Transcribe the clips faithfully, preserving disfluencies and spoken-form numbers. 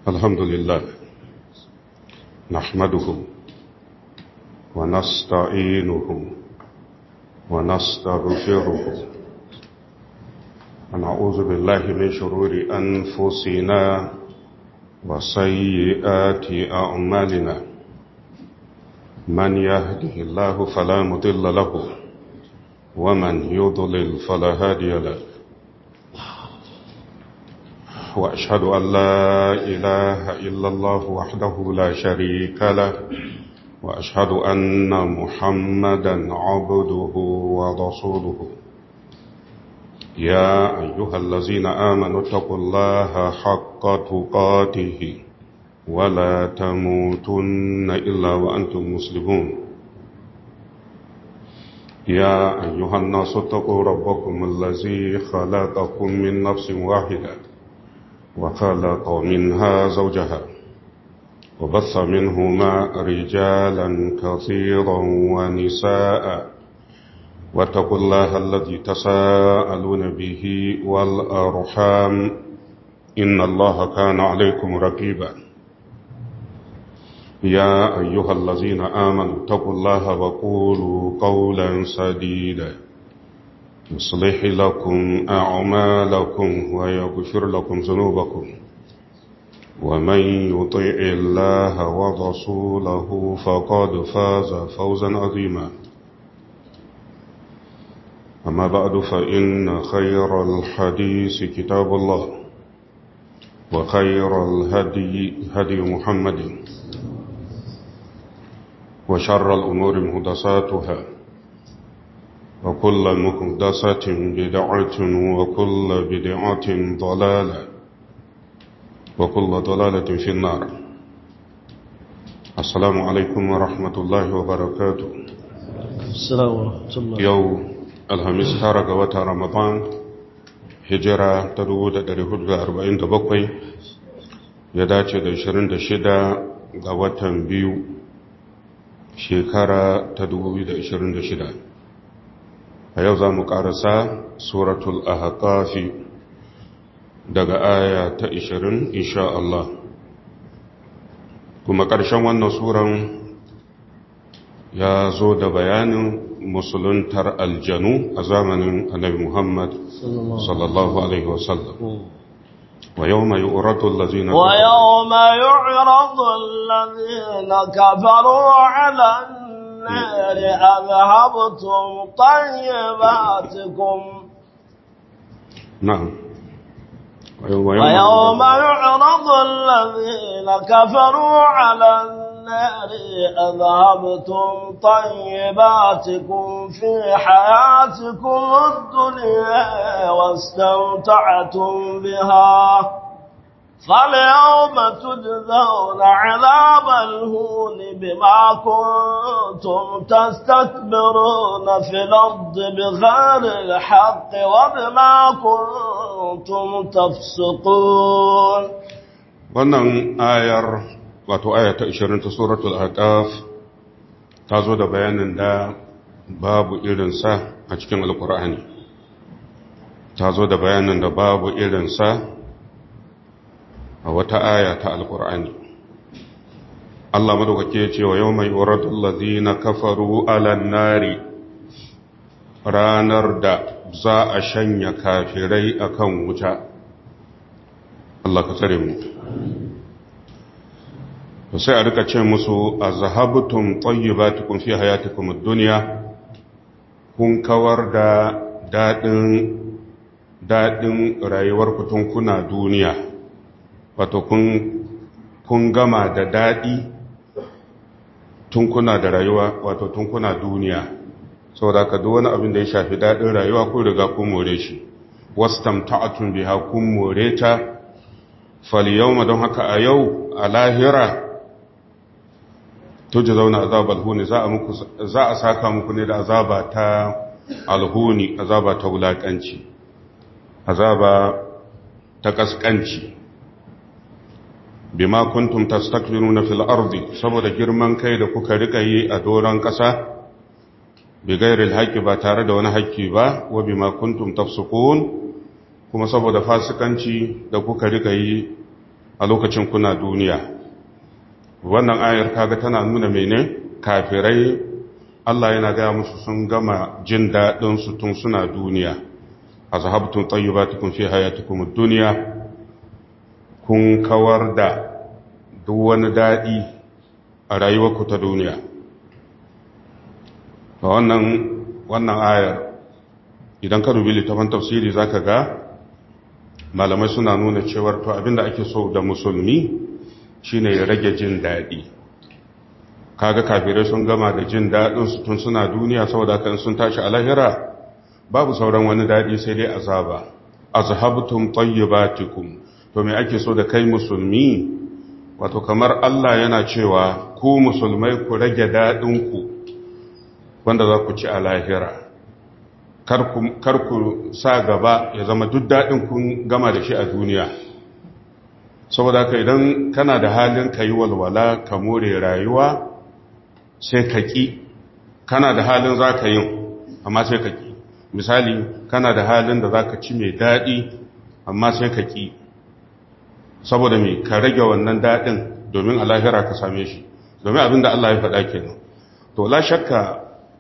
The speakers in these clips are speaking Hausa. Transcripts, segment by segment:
الحمد لله نحمده ونستعينه ونستغفره ونعوذ بالله من شرور أنفسنا وسيئات أعمالنا من يهده الله فلا مضل له ومن يضلل فلا هادي له وأشهد أن لا إله إلا الله وحده لا شريك له وأشهد أن محمدا عبده ورسوله يا أيها الذين آمنوا اتقوا الله حق تقاته ولا تموتن إلا وأنتم مسلمون يا أيها الناس اتقوا ربكم الذي خلقكم من نفس واحدة وخلق منها زوجها وبث منهما رجالا كثيرا ونساء واتقوا الله الذي تساءلون به والأرحام إن الله كان عليكم رقيبا يا أيها الذين آمنوا اتقوا الله وقولوا قولا سديدا يصلح لكم أعمالكم ويغفر لكم ذنوبكم ومن يطع الله ورسوله فقد فاز فوزا عظيما أما بعد فإن خير الحديث كتاب الله وخير الهدي هدي محمد وشر الأمور محدثاتها وكل محدثة بدعة وكل بدعة ضلالة وكل ضلالة في النار. السلام عليكم ورحمة الله وبركاته. السلام ورحمة الله. يوم الخميس تارك وتا رمضان هجرة تدود دريهود أربعين دبقوي يداتي دشرين دشدا غوتا بيو شكرا تدود دشرين دشدا. a yau za mu ƙarasa suratul ahqafi daga aya ta ishirin insha Allah kuma ƙarshen wannan suran ya zo da bayanin musuluntar aljanu a zamanin annabi Muhammad sallallahu alaihi wasallam wa yawma yu'radu allazina wa yawma yu'radu allazina kafaru 'ala النار أذهبتم طيباتكم نعم ويوم يعرض الذين كفروا على النار أذهبتم طيباتكم في حياتكم الدنيا واستمتعتم بها فاليوم تجزون عذاب الهون بما كنتم تستكبرون في الأرض بغير الحق وبما كنتم تفسقون. wannan ayar wato aya ta ishirin ta suratul ahqaf ta zo da bayanin da babu irinsa a cikin alkur'ani ta zo da bayanin da babu irinsa a wata aya ta alkur'ani Allah madaukake ya ce wa yawma yuradul ladina kafaru alan nari ranar da za a shanya kafirai akan wuta Allah ka tsare mu to sai a rika ce musu azhabtum tayyibatukum fi hayatikum ad-dunya kun kawar da dadin dadin rayuwar ku tun kuna duniya wato kun gama da daɗi tun kuna da rayuwa wato tun kuna duniya saboda ka duk wani abin da ya shafi daɗin rayuwa kun riga kun more shi wastamta'atun biha kun more ta falyawma don haka a yau a lahira tujzauna azabal huni za a muku za a saka muku ne da azaba ta alhuni azaba ta wulakanci azaba ta kaskanci bima kuntum tastakbiruna fil ardi saboda girman kai da kuka rika yi a doron kasa bi gairil haqqi ba tare da wani haƙƙi ba wa bima kuntum tafsukun kuma saboda fasikanci da kuka rika yi a lokacin kuna duniya. Wannan ayar kaga tana nuna mene kafirai Allah yana gaya musu sun gama jin daɗin su tun suna duniya. azhabtum tayyibatukum fi hayatikum ad-dunya, kun kawar da duk wani daɗi a rayuwarku ta duniya. wannan wannan ayar idan ka dubi littafin tafsiri zaka ga malamai suna nuna cewar to abinda ake so da musulmi shine ya rage jin daɗi. kaga kafirai sun gama da jin daɗin su tun suna duniya, saboda kan sun tashi a lahira babu sauran wani daɗi sai dai azaba. azhabtum tayyibatikum, to me ake so da kai musulmi? Wato kamar Allah yana cewa ku musulmai ku rage daɗin ku wanda za ku ci a lahira, kar ku sa gaba ya zama duk daɗin kun gama da shi a duniya. saboda haka idan kana da halin ka yi walwala ka more rayuwa sai ka ƙi, kana da halin za ka yin amma sai ka ƙi. misali kana da halin da za ka ci mai daɗi amma sai ka ƙi, saboda mai ka rage wannan daɗin domin a lahira ka same shi, domin abin da Allah ya faɗa kenan. to la shakka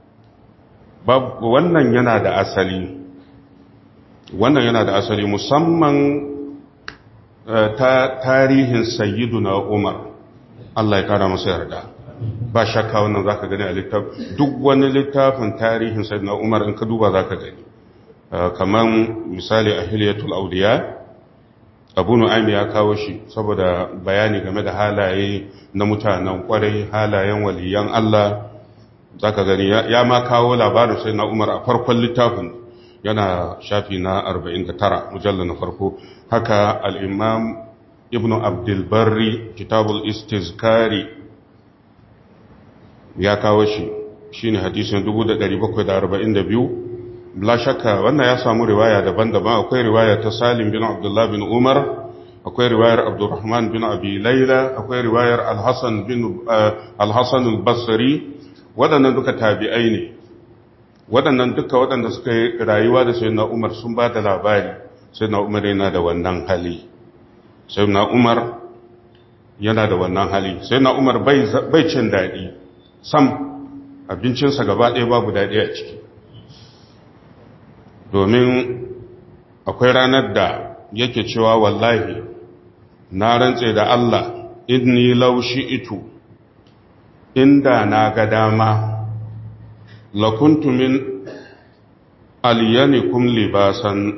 wannan yana da asali, wannan yana da asali musamman ta tarihin sayyiduna Umar, Allah ya kara masa yarda. ba shakka wannan zaka gani a littafin, duk wani littafin tarihin sayyiduna Umar in ka duba zaka gani. kaman misali a Hilyatul Awliya, Abu Nu'aym ya kawo shi saboda bayani game da halaye na mutanen kwarai, halayen waliyan Allah. zaka gani ya ma kawo labarin sayyiduna Umar a farkon littafin, yana shafi na arba'in da tara mujallal na farko. haka al-Imam Ibn Abdul Barri Kitabul Istizkari ya kawo shi, shine hadisin dubu ɗari bakwai da arba'in da biyu. la shakka wannan ya samu riwaya daban-daban. akwai riwaya ta Salim bin Abdullah bin Umar, akwai riwayar Abdurrahman bin Abi Layla, akwai riwayar Al-Hasan bin Al-Hasan al-Basri. waɗannan duka tabi'ai ne, waɗannan duka waɗanda suka yi rayuwa da sayyidina Umar sun ba da labari sayyidina Umar yana da wannan hali, sayyidina Umar yana da wannan hali. sayyidina Umar bai bai cin daɗi sam, abincinsa gaba ɗaya babu daɗi a ciki, domin akwai ranar da yake cewa wallahi na rantse da Allah, inni law shi'tu, inda na ga dama, lakuntu min aliyanikum libasan,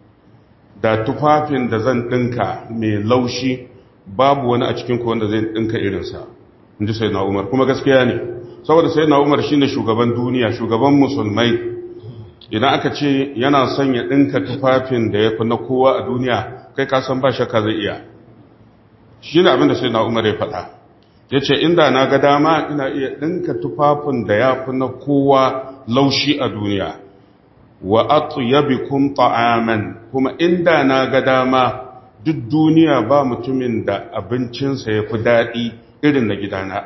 da tufafin da zan ɗinka mai laushi babu wani a cikinku wanda zai ɗinka irinsa, in ji sayyidina Umar. kuma gaskiya ne, saboda sayyidina Umar shine shugaban duniya, shugaban musulmai. idan aka ce yana son ya ɗinka tufafin da ya fi na kowa a duniya, kai ka san ba shakka zai iya. shi ne abin da sayyidina Umar ya faɗa, ya ce inda na ga dama ina iya ɗinka tufafin da ya fi na kowa laushi a duniya, wa atyabikum ta'aman, kuma inda na ga dama duk duniya ba mutumin da abincinsa ya fi daɗi irin na gidana.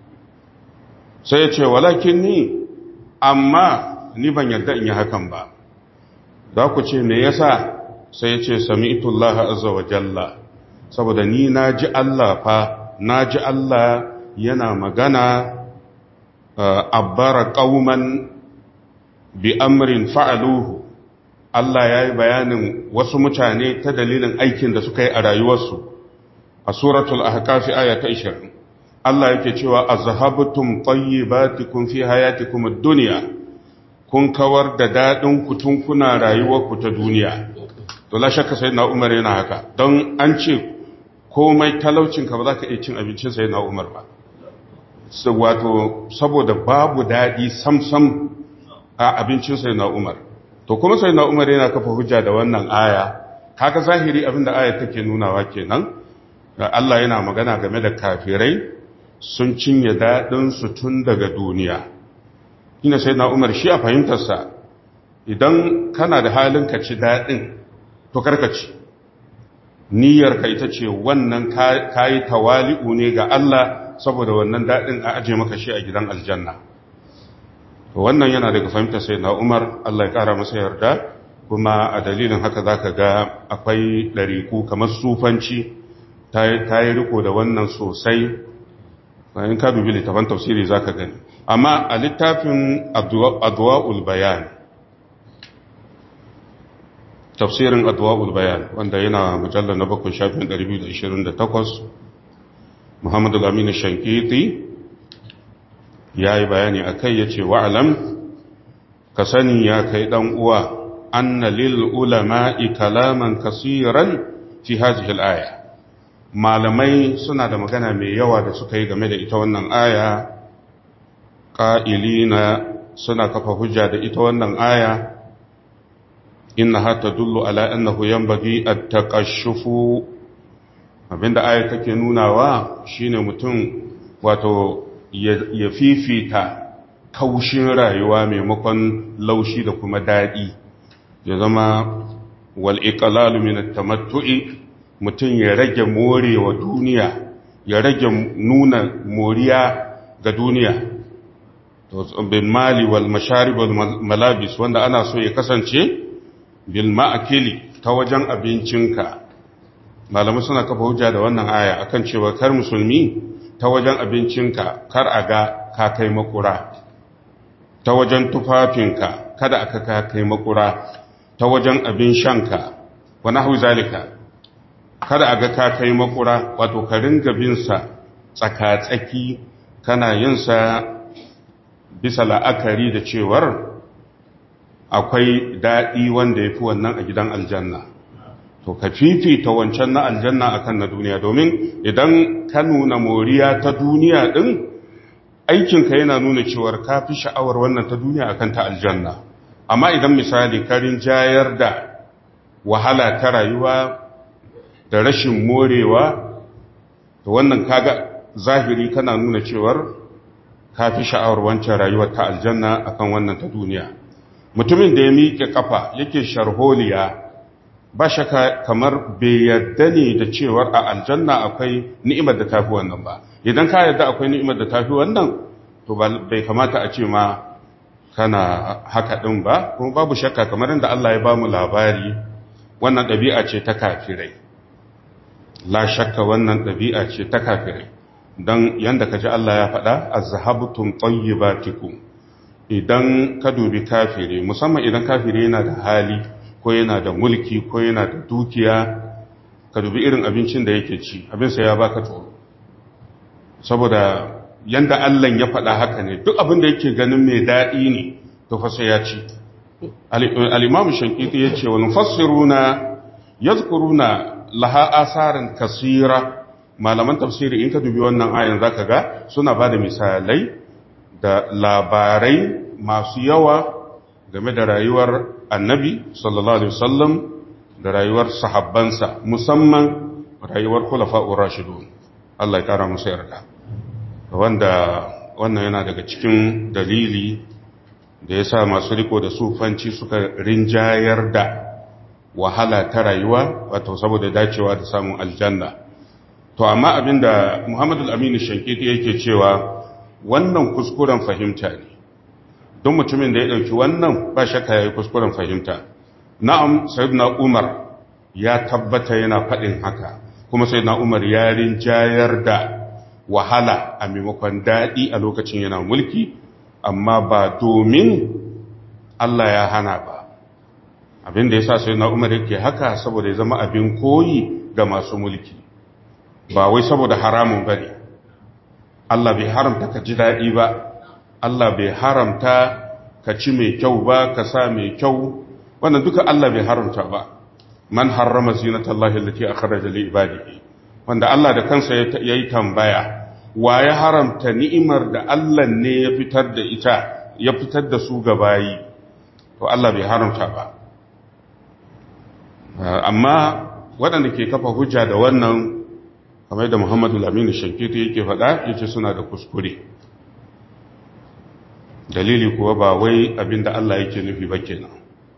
sai ya ce walakin ni, amma ni ban yarda in yi hakan ba. za ku ce me yasa? sai ya ce sami'tullaha azza wa jalla, saboda ni na ji Allah fa na ji Allah yana magana, abbara qauman bi amrin fa'aluhu, Allah ya yi bayanin wasu mutane ta dalilin aikin da suka yi a rayuwarsu. a suratul ahqaf aya ta ishirin Allah yake cewa azhabtum tayyibatikum fi hayatikum ad-dunya, kun kawar da dadin ku tun kuna rayuwarku ta duniya. to la shakka sayyidina Umar yana haka, don an ce komai talaucinka ba za ka iya cin abincin sai na Umar ba, wato saboda babu daɗi samsam a abincin sai na Umar. to kuma sai na Umar yana kafa hujja da wannan aya, kaga zahiri abinda ayar take nunawa kenan. Allah yana magana game da kafirai sun cinye daɗinsu tun daga duniya. ina sai na Umar shi a fahimtarsa, idan kana da halin ka ci daɗin to karkaci, niyyarka ita ce wannan kayi tawali'u ne ga Allah saboda wannan daɗin a aje maka shi a gidan aljanna. wannan yana daga fahimtar sai na Umar, Allah ya ƙara masa yarda. kuma a dalilin haka za ka ga akwai ɗariku kamar sufanci ta yi riko da wannan sosai. in ka dubi littafin tafsiri za ka gani. Amma a littafin adwa'ul bayan, tafsirin adwa'ul bayan wanda yana mujallar na bakwai shafin ɗari biyu da ashirin da takwas, Muhammadu Lamini Shankiti ya yi bayani a kai ya ce, wa'alam ka sani ya kai ɗan uwa anna lil ulama'i kalaman kasiran fi hadhihi al-aya. Malamai suna da magana mai yawa da suka yi game da ita wannan aya, ƙa'ilina suna kafa hujja da ita wannan aya, innaha tadullu ala annahu yanbaghi at-taqashshufu. Abinda aya take nunawa shine mutum wato ya fifita kaushin rayuwa maimakon laushi da kuma daɗi, ya zama wal iqlalu min at-tamattu'i, mutum ya rage morewa duniya, ya rage nuna moriya ga duniya, bil mali wal masharib wal malabis, wanda ana so ya kasance bil ma'akili, ta wajen abincinka. Malamai suna kafa hujja da wannan aya akan cewa kar musulmi ta wajen abincinka kar a ga ka kai makura, ta wajen tufafinka kada aka ka kai makura, ta wajen abin shanka wa nahwu zalika kada a ga ka kai makura, wato ka ringa bin sa tsaka-tsaki, kana yin sa bisa la'akari da cewar akwai daɗi wanda ya fi wannan a gidan aljanna. To ka fifita wancan na aljanna akan na duniya, domin idan ka nuna moriya ta duniya ɗin, aikinka yana nuna cewar ka fi sha'awar wannan ta duniya akan ta aljanna. Amma idan misali karin jayar da wahala ta rayuwa da rashin morewa, to wannan kaga zahiri kana nuna cewar ka fi sha'awar wancan rayuwar ta aljanna akan wannan ta duniya. Mutumin da ya miƙe kafa yake sharholiya, ba shaka kamar bai yarda ne da cewar a aljanna akwai ni'imar da tafi wannan ba. Idan ka yarda akwai ni'imar da tafi wannan, to bai kamata a ce ma kana haka din ba. Kuma babu shakka kamar inda Allah ya bamu labari, wannan ɗabi'a ce ta kafirai. La shakka wannan ɗabi'a ce ta kafirai. Don yanda ka ji Allah ya faɗa, azhabtum tayyibatikum. Idan ka dubi kafiri, musamman idan kafiri yana da hali, ko yana da mulki, ko yana da dukiya, ka dubi irin abincin da yake ci, abinsa ya baka tsoro. Saboda yanda Allah ya faɗa haka ne, duk abin da yake ganin mai daɗi ne, to fa sai ya ci. Al-Imam Shankiti ya ce, wa nufassiruna yadhkuruna laha asaran kasira. Malaman tafsiri in ka dubi wannan ayan zaka ga suna bada misalai da labarai masu yawa game da rayuwar annabi sallallahu alaihi wasallam da rayuwar sahabbansa, musamman rayuwar khulafa'ur rashidun, Allah ya kara musu yarda. Wanda wannan yana daga cikin dalili da yasa masu riko da sufanci suka rinjayar da wahala ta rayuwa, wato saboda dacewa da samun aljanna. To amma abinda Muhammadu al-Amin Shankiti yake cewa wannan kuskuren fahimta ne. Don mutumin da ya ɗauki wannan ba shakka ya yi kuskuren fahimta. Na'am, Sayyidina Umar ya tabbata yana faɗin haka, kuma Sayyidina Umar ya rinjayar da wahala a maimakon daɗi a lokacin yana mulki, amma ba domin Allah ya hana ba. Abin da ya sa Sayyidina Umar yake haka saboda ya zama abin koyi ga masu mulki, ba wai saboda haramun ba ne. Allah bai haramta ka ji daɗi ba, Allah bai haramta ka ci mai kyau ba, ka sa mai kyau, wannan duka Allah bai haramta ba. Man harrama zinatallahi allati akhraja li ibadihi, wanda Allah da kansa yayi tambaya, wa ya haramta ni'imar da Allah ne ya fitar da ita, ya fitar da su ga bayi, to Allah bai haramta ba. Amma waɗanda ke kafa hujja da wannan, kamar da Muhammadu Lamini Shankiti yake faɗa, yace suna da kuskure. Dalili kuwa ba wai abinda Allah yake nufi ba kenan.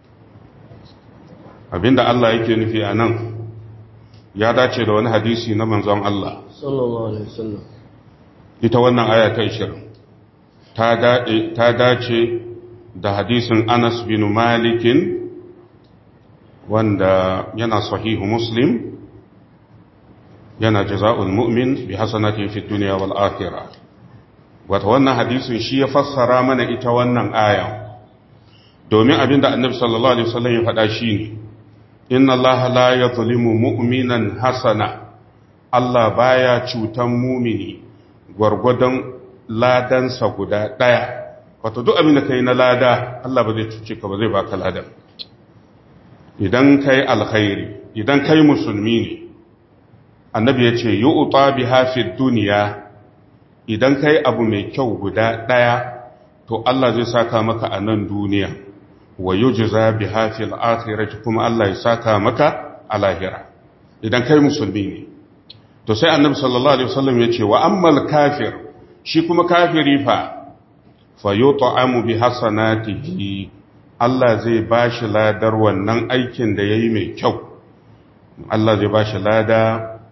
Abinda Allah yake nufi a nan ya dace da wani hadisi na manzon Allah sallallahu alaihi wasallam. Ita wannan aya ta ishirin ta dace ta dace da hadisin Anas bin Malik wanda yana sahihu Muslim, yana jaza'ul mu'min bi hasanati fi dunya wal akhirah. Wato wannan hadisin shi ya fassara mana ita wannan aya, domin abinda annabi sallallahu alaihi wasallam ya faɗa shine inna allaha la yuzlimu mu'minan hasana, Allah baya cutan mumini gwargwadon ladansa guda ɗaya. Wato duk abin da kai na lada Allah ba zai cuce ka ba, zai baka ladan. Idan kai alkhairi, idan kai musulmi ne, annabi ya ce yu'ta biha fid dunya, idan kai abu mai kyau guda ɗaya to Allah zai saka maka a nan duniya, wa yujza biha fil akhirati, kuma Allah ya saka maka a lahira idan kai musulmi ne. To sai annabi sallallahu alaihi wasallam ya ce wa ammal kafir, shi kuma kafiri fa fa yut'amu bi hasanatihi, Allah zai bashi ladar wannan aikin da yayi mai kyau. Allah zai bashi lada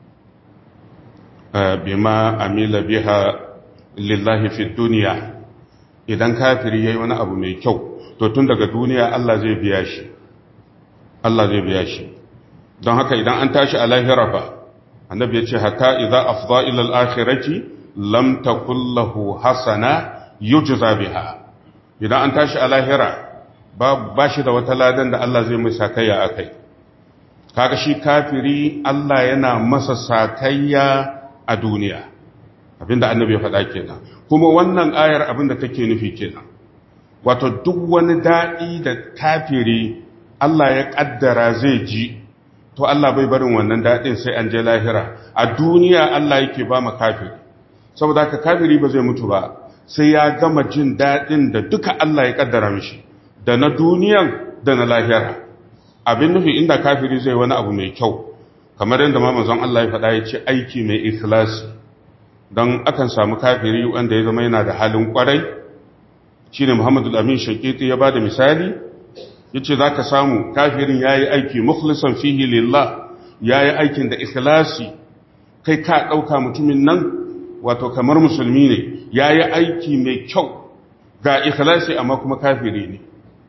bima amila biha lillahi fi dunya. Idan kafiri yayi wani abu mai kyau, to tun daga duniya Allah zai biya shi, Allah zai biya shi. Don haka idan an tashi a lahira fa, annabi ya ce hatta idza afdha ila al-akhirati lam takul lahu hasana yujza biha. Idan an tashi a lahira ba shi da wata ladan da Allah zai mai sakayya akai. Kaga shi kafiri Allah yana masa sakayya a duniya, abinda annabi ya faɗa kenan. Kuma wannan ayar abinda take nufi kenan, wato duk wani daɗi da kafiri Allah ya ƙaddara zai ji, to Allah bai barin wannan daɗin sai an je lahira. A duniya Allah yake ba ma kafiri, saboda haka kafiri ba zai mutu ba sai ya gama jin daɗin da duka Allah ya ƙaddara mishi, da na duniyan da na lahira. Abin nufi inda kafiri zai wani abu mai kyau, kamar yadda manzon Allah ya faɗa, ya ce aiki mai ikhlasi, don akan samu kafiri wanda ya zama yana da halin ƙwarai. Shi ne Muhammadu Amin Shankiti ya ba da misali, ya ce za ka samu kafirin ya yi aiki mukhlisan fihi lillah, ya yi aikin da ikhlasi, kai ka ɗauka mutumin nan wato kamar musulmi ne, ya yi aiki mai kyau ga ikhlasi amma kuma kafiri ne.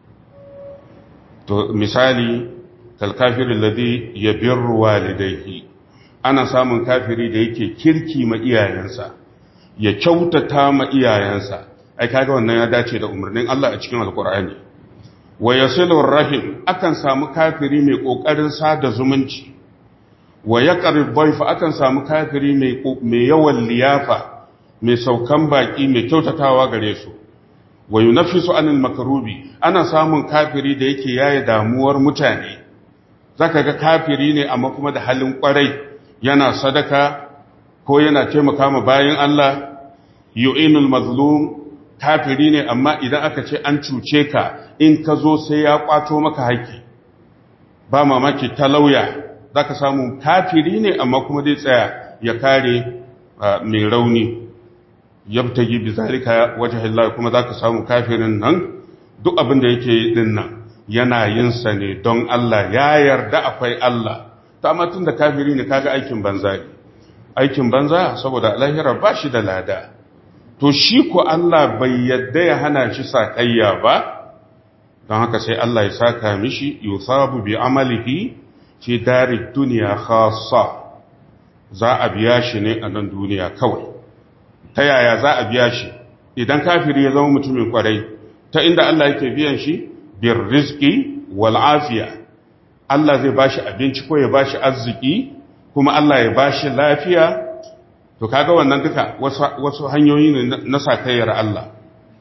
To misali, kalkafirin ladhi yabirru walidayhi, ana samun kafiri da yake kirki ma iyayensa, ya kyautata ma iyayensa. Ai kaga wannan ya dace da umarnin Allah a cikin Alkur'ani. Wa yasilur rahim, akan samu kafiri mai kokarin sada zumunci. Wa yaqrib dhayfa, akan samu kafiri mai mai yawan liyafa, mai saukan baki, mai kyautatawa gare su. Wa yunaffisu anil makrubi, ana samun kafiri da yake yaye damuwar mutane. Zaka ga kafiri ne amma kuma da halin kwarai, yana sadaka ko yana taimaka ma bayin Allah. Yu'inul mazlum, kafiri ne amma idan aka ce an cuce ka, in ka zo sai ya kwato maka haƙƙi. Ba mamaki talauya, zaka samu kafiri ne amma kuma dai tsaya ya kare mai rauni. Yabtagi bi zalika wajhillah, kuma zaka samu kafirin nan duk abin da yake din nan yana yin sa ne don Allah, ya yarda akwai Allah. To amma tunda kafiri ne, kaga aikin banza ne, aikin banza saboda lahira ba shi da lada. To shi ko Allah bai yadda ya hana shi sakayya ba, don haka sai Allah ya saka mishi yusabu bi amalihi fi darid dunya khassa. Za a biya shi ne a nan duniya kawai. Ta yaya za a biya shi? Idan kafiri ya zama mutumin kwarai, ta inda Allah yake biyan shi bir rizqi wal afiya. Allah zai bashi abinci ko ya bashi arziki, kuma Allah ya bashi lafiya. To kaga wannan duka wasu hanyoyi ne na sakayyar Allah.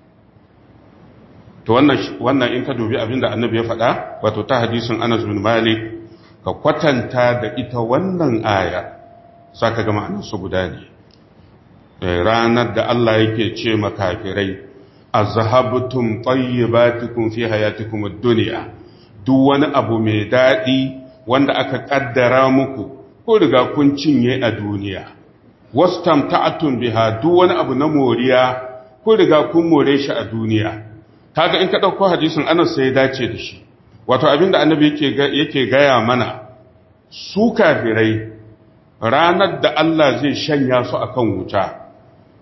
To wannan wannan in ka dubi abinda Annabi ya faɗa, wato ta hadisin Anas bin Malik, ka kwatanta da ita wannan aya, saka ga ma'anar su guda ne. Ranar da Allah yake ce makafirai, azhabtum tayyibatikum fi hayatikum ad-dunya, duk wani abu mai dadi wanda aka kaddara muku ko riga kun cinye a duniya. Wastamta'tum biha, duk wani abu na moriya ko riga kun more shi a duniya. Kaga in ka dauko hadisin Anas sai ya dace da shi. Wato abinda Annabi yake yake gaya mana, su kafirai ranar da Allah zai shanya su akan wuta,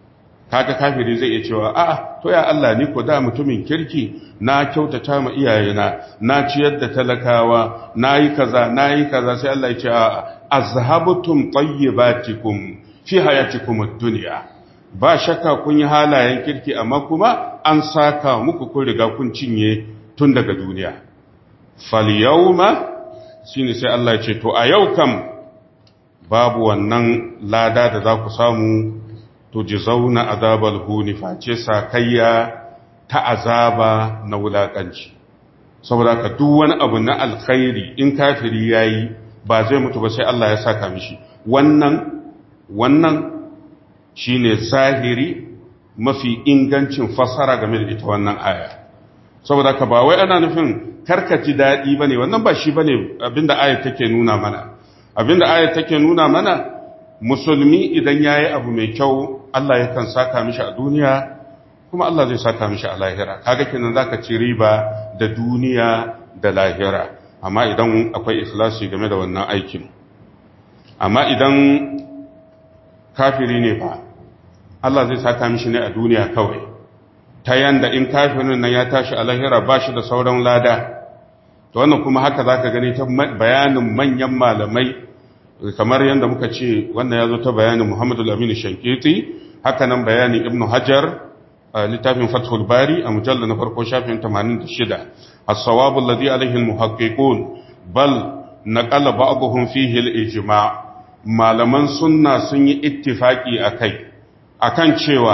kaga kafiri zai iya cewa a'a to ya Allah ni ko da mutumin kirki na kyautata ma iyayena na ciyar da talakawa nayi kaza nayi kaza sai Allah ya ce a'a azhabtum tayyibatikum fi hayatikum ad-dunya ba shakka kun yi halayen kirki amma kuma an saka muku kun riga kun cinye tun daga duniya fal yawma shine sai Allah ya ce to a yau kam babu wannan lada da za ku samu to ji zauna azabal huni face sakayya ta azaba na wulakanci saboda ka duk wani abu na alkhairi in kafiri yayi ba zai mutu ba sai Allah ya saka mishi wannan wannan shine zahiri mafi ingancin fasara game da ita wannan aya saboda ka ba wai ana nufin karkaci dadi bane wannan ba shi bane abinda ayat take nuna mana abinda ayat take nuna mana musulmi idan yayi abu mai kyau Allah yakan saka mishi a duniya kuma Allah zai saka mishi a lahira kaga kenan zaka ci riba da duniya da lahira amma idan akwai ikhlasi game da wannan aikin amma idan kafiri ne fa Allah zai saka mishi ne a duniya kawai ta yanda in kafirin nan ya tashi a lahira ba shi da sauran lada to wannan kuma haka zaka gani ta bayanin manyan malamai kamar yadda muka ce wannan ya zo ta bayanin Muhammadu al-Amin Shankiti haka nan bayanin Ibn Hajar a littafin Fathul Bari a mujalla na farko shafin tamanin da shida as-sawabu alladhi alayhi al-muhaqqiqun bal naqala ba'dhum fihi al-ijma' malaman sunna sun yi ittifaki akai akan cewa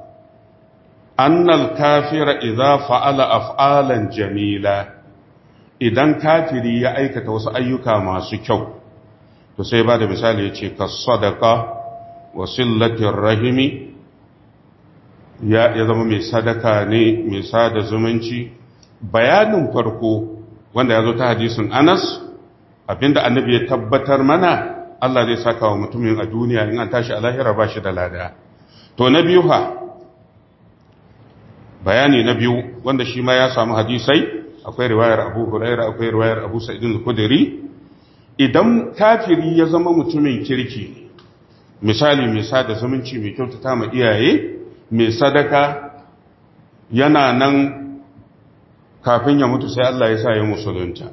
annal kafira idza fa'ala af'alan jamila idan kafiri ya aikata wasu ayyuka masu kyau to sai ba da misali ya ce ka sadaka wa sillatin rahimi ya zama mai sadaka ne mai sada zumunci bayanin farko wanda ya zo ta hadisin Anas abinda annabi ya tabbatar mana Allah zai saka wa mutumin a duniya in an tashi a lahira ba shi da lada to na biyu ha bayani na biyu wanda shi ma ya samu hadisai akwai riwayar Abu Hurairah akwai riwayar Abu Sa'id al-Khudri idan kafiri ya zama mutumin kirki misali mai sada zumunci mai kyautata ma iyaye mai sadaka yana nan kafin ya mutu sai Allah ya sa ya musulunta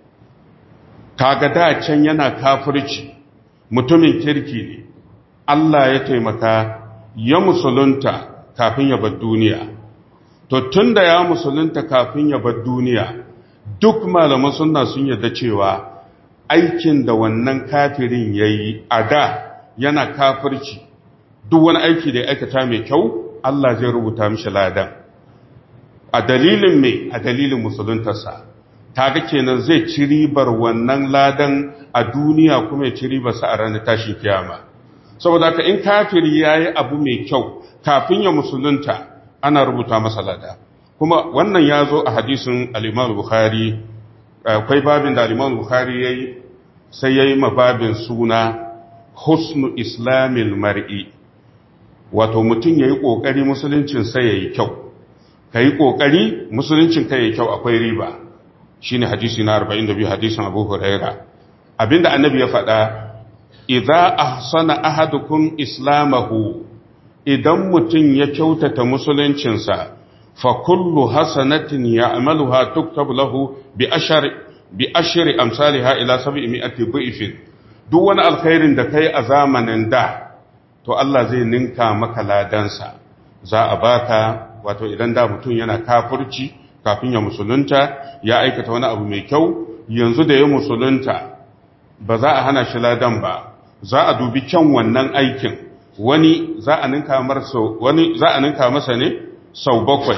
kaga da can yana kafirci mutumin kirki ne Allah ya taimaka ya musulunta kafin ya bar duniya to tunda ya musulunta kafin ya bar duniya duk malaman sunna sun yarda cewa aikin da wannan kafirin ya yi a da yana kafirci duk wani aiki da ya aikata mai kyau Allah zai rubuta mishi ladan a dalilin mai a dalilin musuluntarsa ta ga kenan zai ci ribar wannan ladan a duniya kuma ya ci ribarsa a ranar tashin kiyama saboda ka in kafiri ya yi abu mai kyau kafin ya musulunta ana rubuta masa lada kuma wannan ya zo a hadisin al-Imam Bukhari akwai babin da al-Imam Bukhari yayi sai yayi mababin suna husnu islamil mar'i wato mutum yayi kokari musuluncin sa yayi kyau kai kokari musuluncin ka yayi kyau akwai riba shine hadisi na arba'in da biyu hadisin Abu Hurairah abinda annabi ya faɗa idza ahsana ahadukum islamahu idan mutum ya kyautata musuluncin sa fa kullu hasanatin ya'maluha tuktab lahu bi ashar bi ashri amsalha ila sab'imi'ati dhifin duk wani alkhairin da kai a zamanin da to Allah zai ninka maka ladansa za a baka wato idan da mutum yana kafirci kafin ya musulunta ya aikata wani abu mai kyau yanzu da ya musulunta ba za a hana shi ladan ba za a dubi kyan wannan aikin wani za a ninka masa wani za a ninka masa ne sau bakwai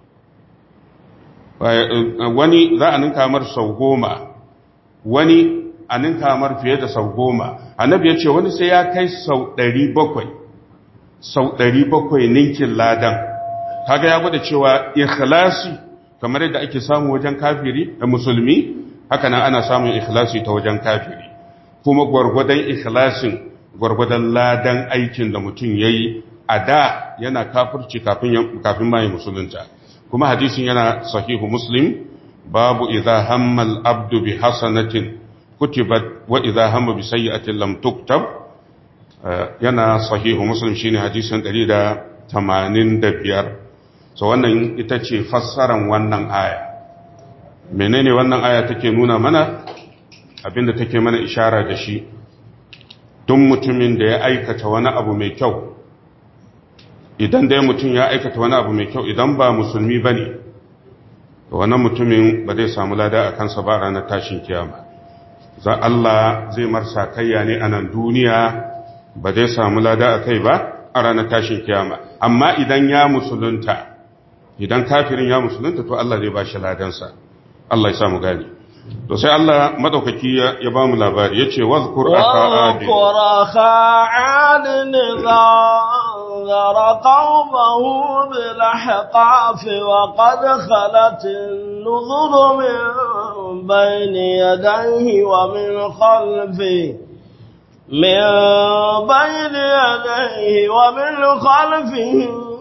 wani za a ninka mar sau goma wani a ninka mar fiye da sau goma annabi ya ce wani sai ya kai sau ɗari bakwai sau ɗari bakwai ninkin ladan kaga ya gwada cewa ikhlasi kamar yadda ake samu wajen kafiri da musulmi haka nan ana samun ikhlasi ta wajen kafiri kuma gwargwadon ikhlasin gwargwadon ladan aikin da mutum yayi a da yana kafirci kafin kafin mai musulunta kuma hadisin yana sahihu muslim babu idza hamma al-abdu bi hasanatin kutibat wa idza hamma bi sayyi'atin lam tuktab yana sahihu muslim shine hadisin ɗari da tamanin da biyar. So wannan ita ce fassaran wannan aya. Menene wannan aya take nuna mana? Abinda take mana ishara da shi, duk mutumin da ya aikata wani abu mai kyau, idan dai mutum ya aikata wani abu mai kyau idan ba musulmi ba ne, wannan mutumin ba zai samu lada a kansa ba ranar tashin kiyama. Za Allah zai marsa kayya ne a nan duniya, ba zai samu lada a kai ba a ranar tashin kiyama. Amma idan ya musulunta, idan kafirin ya musulunta, to Allah zai ba shi ladansa. Allah ya samu gani. To sai Allah madaukaki ya ba mu labari yace wazkur akha adin zara qawmahu bil ahqaf wa qad khalat an-nuzur min bayni yadayhi wa min khalfihi min bayni yadayhi wa min khalfihi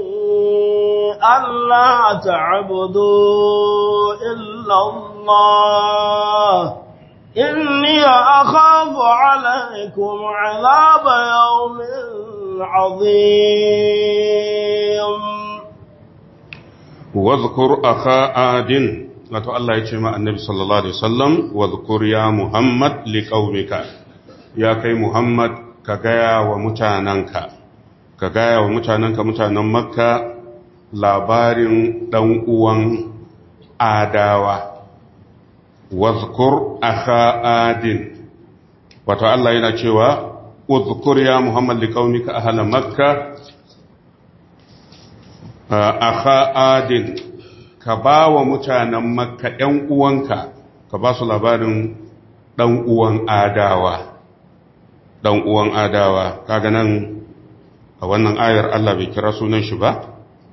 ألا تعبدوا إلا الله إني أخاف عليكم عذاب يوم عظيم. واذكر أخا عاد wato Allah ya ce ma annabi sallallahu alaihi wasallam wadhkur ya Muhammad liqaumika, ya kai Muhammad ka gaya wa mutananka ka gaya wa mutananka mutanen Makka labarin ɗan uwan adawa. Wazkur akha adin, wato Allah yana cewa uzkur ya Muhammad liqaumika ahla Makka akha adin, ka ba wa mutanen Makka ɗan uwanka, ka ba su labarin ɗan uwan adawa. Ɗan uwan adawa, kaga nan a wannan ayar Allah bai kira sunan shi ba.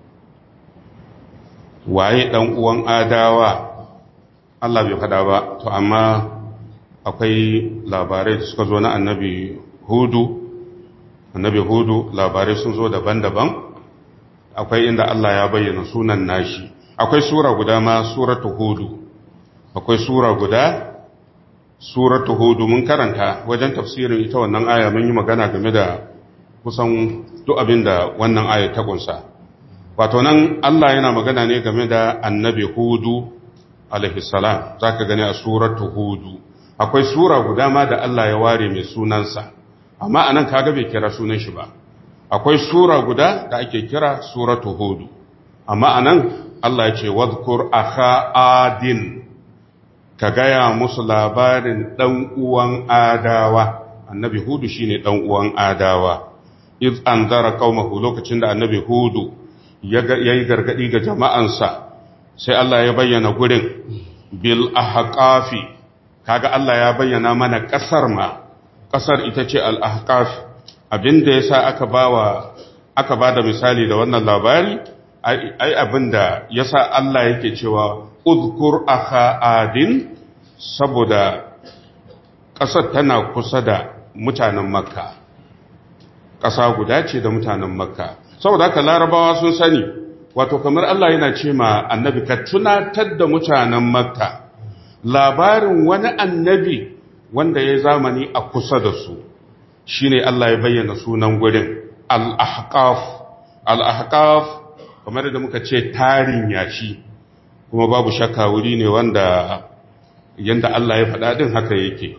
Waye ɗan uwan adawa Allah bai faɗa ba, to amma akwai labarai da suka zo na annabi hudu annabi hudu labarai sun zo daban-daban. Akwai inda Allah ya bayyana sunan nashi, akwai sura guda ma suratu hudu, akwai sura guda suratu hudu mun karanta wajen tafsirin ita wannan aya, mun yi magana game da kusan duk abin da wannan aya ta kunsa. Wato nan Allah yana magana ne game da annabi hudu alaihi salam, zaka gani a suratu hudu. Akwai sura guda ma da Allah ya ware mai sunansa, amma anan kaga bai kira sunan shi ba. Akwai sura guda da ake kira suratu hudu, amma anan Allah ya ce wadhkur akha adin, ka gaya musu labarin dan uwan adawa. Annabi hudu shine dan uwan adawa. iz anzara qaumahu, lokacin da annabi hudu ya yi gargadi ga jama'ansa, sai Allah ya bayyana gurin bil ahqafi. Kaga Allah ya bayyana mana kasar ma, kasar ita ce al ahqaf. Abinda yasa aka bawa aka bada misali da wannan labari, ai abinda yasa Allah yake cewa uzkur akha adin, saboda kasar tana kusa da mutanen Makka, kasa guda ce da mutanen Makka. Saboda haka larabawa sun sani, wato kamar Allah yana ce ma annabi ka tunatar da mutanen Makka labarin wani annabi wanda ya zamani a kusa da su. Shine Allah ya bayyana sunan gurin al-ahqaf. Al-ahqaf kamar da muka ce tarin yashi, kuma babu shakka wuri ne wanda yanda Allah ya faɗa din haka yake.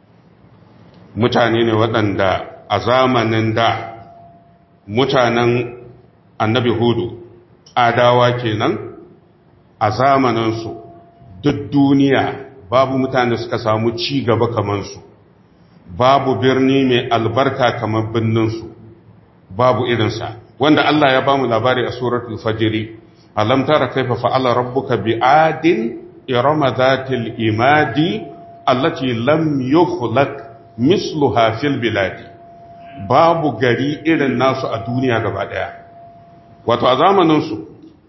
Mutane ne waɗanda a zamanin da mutanen annabi hudu adawa kenan, a zamaninsu duk duniya babu mutane suka samu ci gaba kamansu, babu birni mai albarka kamar birninsu, babu irinsa, wanda Allah ya bamu labari a suratul fajiri. Alam tara kaifa fa'ala rabbuka bi'adin irama dhatil imadi allati lam yukhlaq misluha fil biladi. Babu gari irin nasu a duniya gaba daya. Wato a zamaninsu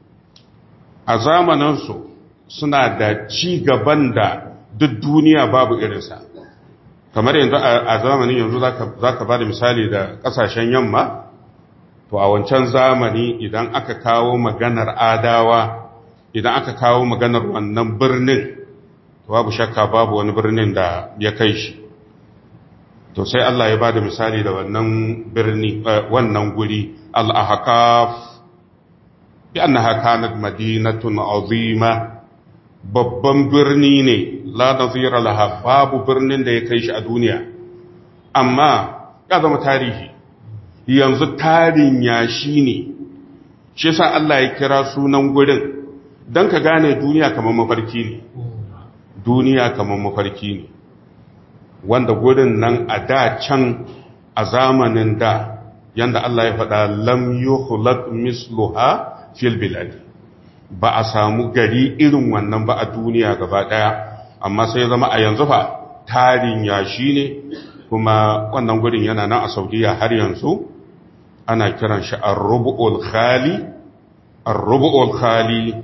a zamaninsu suna da ci gaban da duk duniya babu irinsa. Kamar yanzu a zamanin yanzu za ka ba da misali da ƙasashen yamma, to a wancan zamani idan aka kawo maganar adawa, idan aka kawo maganar wannan birnin, to babu shakka babu wani birnin da ya kai shi. to sai Allah ya bada misali da wannan birni wannan guri al-ahqaf bi annaha kanat madinatun azima, babban birni ne la nazira laha, babu birnin da ya kai shi a duniya, amma ya zama tarihi. Yanzu tarin yashi ne, shi yasa Allah ya kira sunan gurin don ka gane duniya kamar mafarki ne, duniya kamar mafarki ne, wanda gurin nan a da can a zamanin da yanda Allah ya faɗa lam yukhlaq misluha fil bilad, ba a samu gari irin wannan ba a duniya gaba daya, amma sai zama a yanzu fa tarin yashi ne, kuma wannan gurin yana nan a Saudiya har yanzu. Ana kiran shi ar-rubu'ul khali, ar-rubu'ul khali,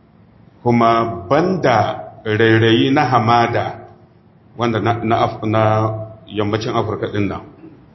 kuma banda rairayi na hamada wanda na, na, na yammacin Afirka din nan,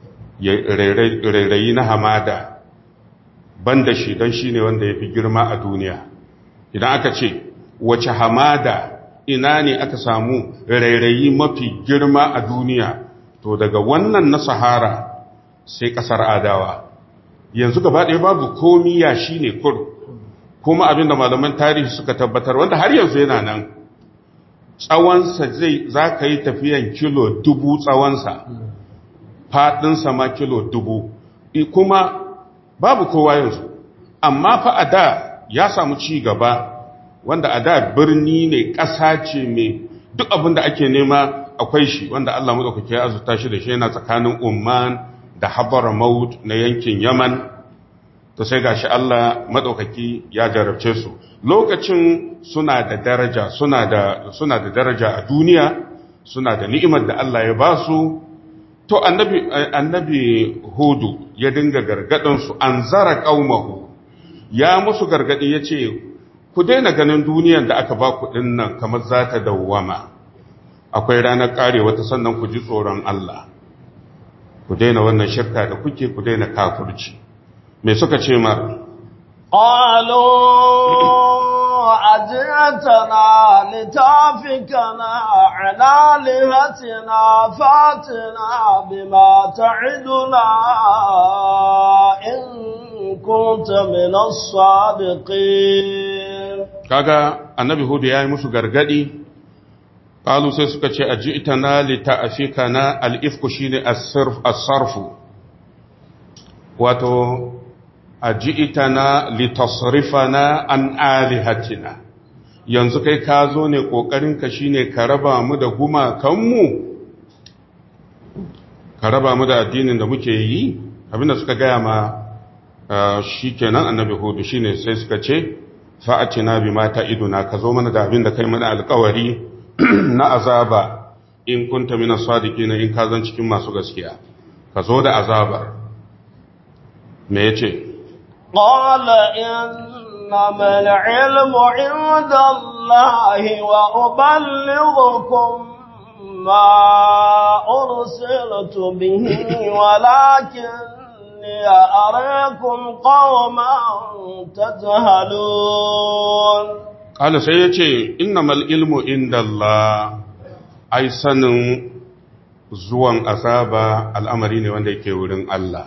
rairayi na hamada banda shi don shi ne wanda ya fi girma a duniya. Idan aka ce wace hamada, ina ne aka samu rairayi mafi girma a duniya, to daga wannan na Sahara sai ƙasar Adawa. Yanzu gaba ɗaya babu komi yashi ne kur, kuma abinda malaman tarihi suka tabbatar wanda har yanzu yana nan, tsawonsa zai za ka yi tafiyan kilo dubu tsawonsa, faɗinsa ma kilo dubu, kuma babu kowa yanzu. Amma fa a da ya samu ci gaba, wanda a da birni ne, ƙasa ce mai duk abinda ake nema akwai shi, wanda Allah maɗaukaki ya azurta shi da shi, yana tsakanin Umman da Hadramaut na yankin Yaman. To sai gashi Allah madaukaki ya jarabce su, lokacin suna da daraja, suna da suna da daraja a duniya, suna da ni'imar da Allah ya ba su. To annabi annabi Hudu ya dinga gargadan su, anzara qaumahu, ya musu gargadi yace ku daina ganin duniyar da aka ba ku dinnan kamar za ta dawwama, akwai ranar karewa ta, sannan ku ji tsoron Allah, ku daina wannan shirka da kuke, ku daina kafirci. Me suka ce mar? qalu ajatana litafikana ala lihatina fatina bima ta'iduna in kunta min as-sadiqin. Kaga annabi Hudu yayi musu gargadi, qalu sai suka ce ajitana lita'fikana, al-ifku shine as-sarf as-sarfu, wato aji'itana litasrifana an alihatina, yanzu kai ka zo ne ƙoƙarinka shine ka raba mu da gumakanmu, ka raba mu da addinin da muke yi. Abinda suka gaya ma shi kenan annabi Hudu shine sai suka ce fa'atina bima ta'iduna, ka zo mana da abinda kai mana alƙawari na azaba, in kunta minas sadiqin, in ka zan cikin masu gaskiya, ka zo da azabar. Me yace? qala innama al-ilmu 'inda Allahi wa uballighukum ma ursiltu bihi walakinni araakum qauman tajhalun. Qala sai yace innamal ilmu 'inda Allah, ai sanin zuwan azaba al'amari ne wanda yake wurin Allah.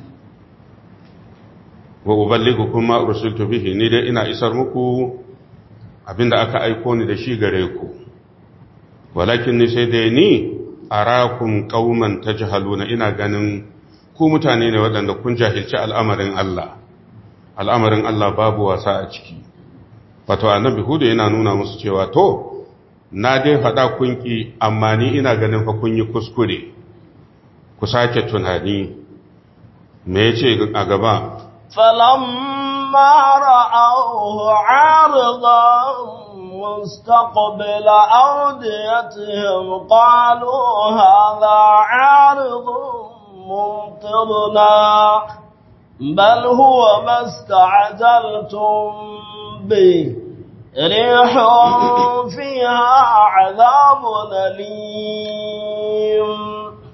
Wa uballighukum ma ursiltu bihi, ni dai ina isar muku abinda aka aiko ni da shi gare ku, walakin ni sai dai ni arakum qauman tajhaluna, ina ganin ku mutane ne waɗanda kun jahilci al'amarin Allah, al'amarin Allah babu wasa a ciki. Wato annabi Hudu yana nuna musu cewa to na dai faɗa kun ki, amma ni ina ganin fa kun yi kuskure, ku sake tunani. Me yace a gaba? فلما رأوه عارضا مستقبل أوديتهم قالوا هذا عارض ممطرنا بل هو ما استعجلتم به ريح فيها عذاب أليم.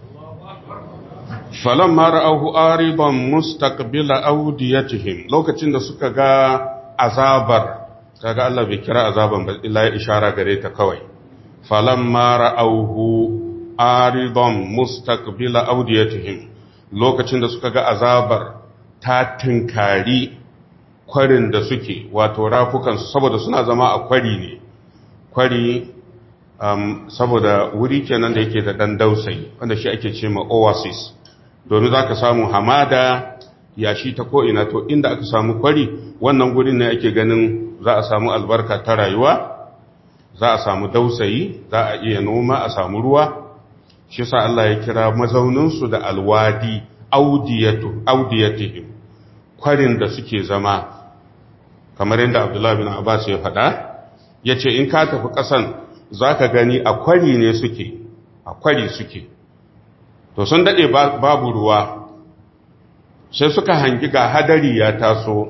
falamma ra'ahu ariban mustaqbila awdiyatihim, lokacin da suka ga azabar, kaga Allah bai kira azaban ba illa ya ishara gare ta kawai. Falamma ra'ahu, aridon mustaqbila awdiyatihim lokacin da suka ga azabar ta tinkari kwarin da suke wato rafukan saboda suna zama a kwari ne kwari um, saboda wuri kenan da yake da dan dausayi wanda shi ake ce ma oasis domin zaka samu hamada yashi ta ko ina to inda aka samu kwari wannan gurin ne ake ganin za a samu albarka ta rayuwa za a samu dausayi za a iya noma a samu ruwa shi sa Allah ya kira mazauninsu da alwadi audiyatu audiyatihim kwarin da suke zama kamar yadda Abdullah bin Abbas ya faɗa yace in ka tafi ƙasan zaka gani a kwari ne suke a kwari suke to sun dade babu ruwa sai suka hangi ga hadari ya taso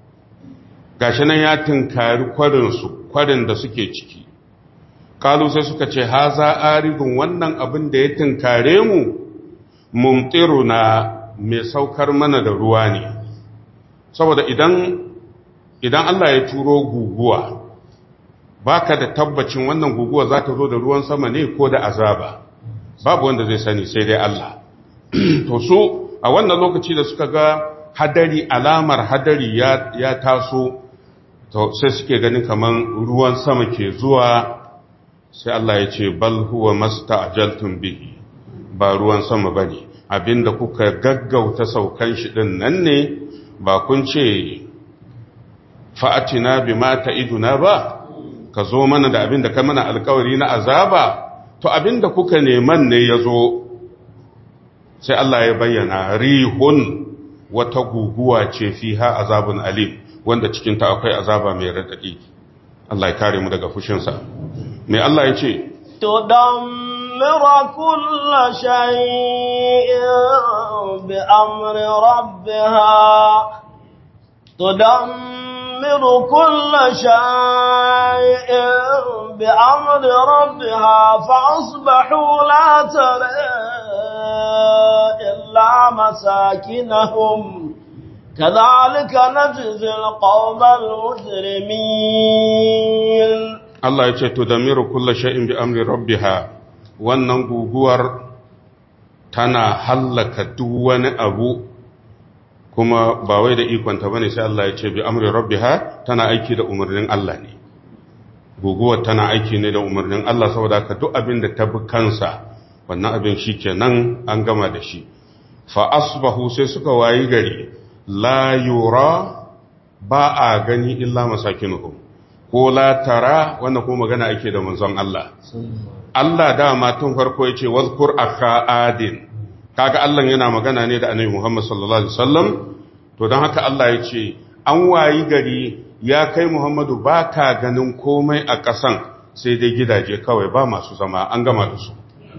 gashi nan ya tinkari kwarin su kwarin da suke ciki kalu sai suka ce haza aridun wannan abin da ya tinkare mu mumtiruna mai saukar mana da ruwa ne saboda idan idan Allah ya turo guguwa baka da tabbacin wannan guguwa za ta zo da ruwan sama ne ko da azaba babu wanda zai sani sai dai Allah to su a wannan lokaci da suka ga hadari alamar hadari ya, ya taso to sai suke ganin kaman ruwan sama ke zuwa sai Allah ya ce bal huwa masta'jaltum bihi ba ruwan sama bane abinda kuka gaggauta saukan shi din nan ne ba kun ce fa'atina bima ta'iduna ba ka zo mana da abinda ka mana alƙawari na azaba to abinda kuka neman ne yazo sai Allah ya bayyana rihun wata guguwa ce fiha azabun alim wanda cikin ta akwai azaba mai radadi Allah ya kare mu daga fushinsa mai Allah ya ce tudammira kulla shay'in bi amri rabbiha tudammiru kulla shay'in bi amri rabbiha fa asbahu la tara illa masakinahum كذلك نجزي القوم المجرمين Allah ya ce to damiru kullu shay'in bi amri rabbiha wannan guguwar tana hallaka duk wani abu kuma ba wai da ikon ta bane sai Allah ya ce bi amri rabbiha tana aiki da umarnin Allah ne guguwar tana aiki ne da umarnin Allah saboda ka duk abin da ta bi kansa wannan abin shikenan an gama da shi fa asbahu sai suka wayi gari la yura ba a gani illa masakinuhum ko la tara wannan ko magana ake da manzon Allah Allah dama tun farko yace wazkur akha adin kaga Allah yana magana ne da Annabi Muhammad sallallahu alaihi wasallam to dan haka Allah yace an wayi gari ya kai Muhammadu baka ganin komai a kasan sai dai gidaje kawai ba masu zama an gama da su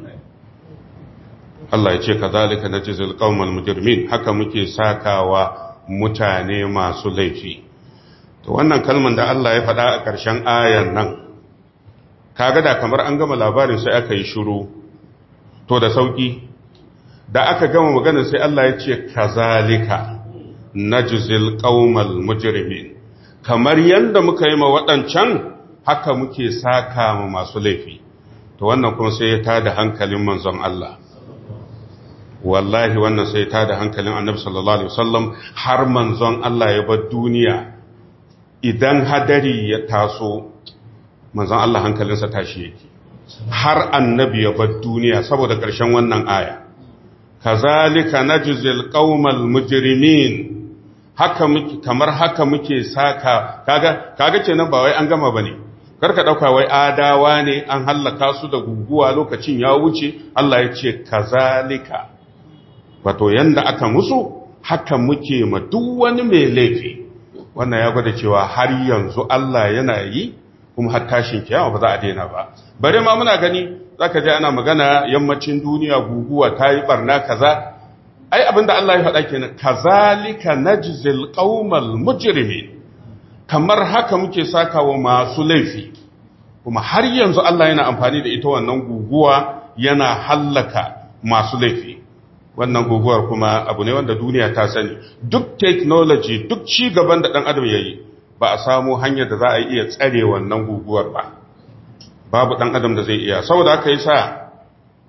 Allah yace kadhalika najzil qaumal mujrimin haka muke sakawa mutane masu laifi to wannan kalman da Allah ya faɗa a ƙarshen ayan nan kaga da kamar an gama labarin sai aka yi shiru to da sauki da aka gama maganar sai Allah ya ce kazalika najzil qaumal mujrimin kamar yanda muka yi ma waɗancan haka muke saka ma masu laifi to wannan kuma sai ya tada hankalin manzon Allah wallahi wannan sai ta da hankalin annabi sallallahu alaihi wasallam har manzon Allah ya bar duniya idan hadari ya taso manzon Allah hankalinsa tashi yake har annabi ya bar duniya saboda ƙarshen wannan aya kazalika najzil qaumal mujrimin haka muke kamar haka muke saka kaga kaga kenan ba wai an gama bane karka dauka wai adawa ne an hallaka su da guguwa lokacin ya wuce Allah ya ce kazalika wato yanda aka musu haka muke ma duk wani mai laifi wannan ya gwada cewa har yanzu Allah yana yi kuma har tashin kiyama ba za a daina ba bare ma muna gani zaka ji ana magana yammacin duniya guguwa ta yi barna kaza ai abinda Allah ya faɗa kenan kazalika najzil qaumal mujrimin kamar haka muke sakawa masu laifi kuma har yanzu Allah yana amfani da ita wannan guguwa yana hallaka masu laifi wannan guguwar kuma abu ne wanda duniya ta sani duk technology duk ci gaban da dan adam yayi ba a samu hanyar da za a iya tsare wannan guguwar ba babu dan adam da zai iya saboda haka yasa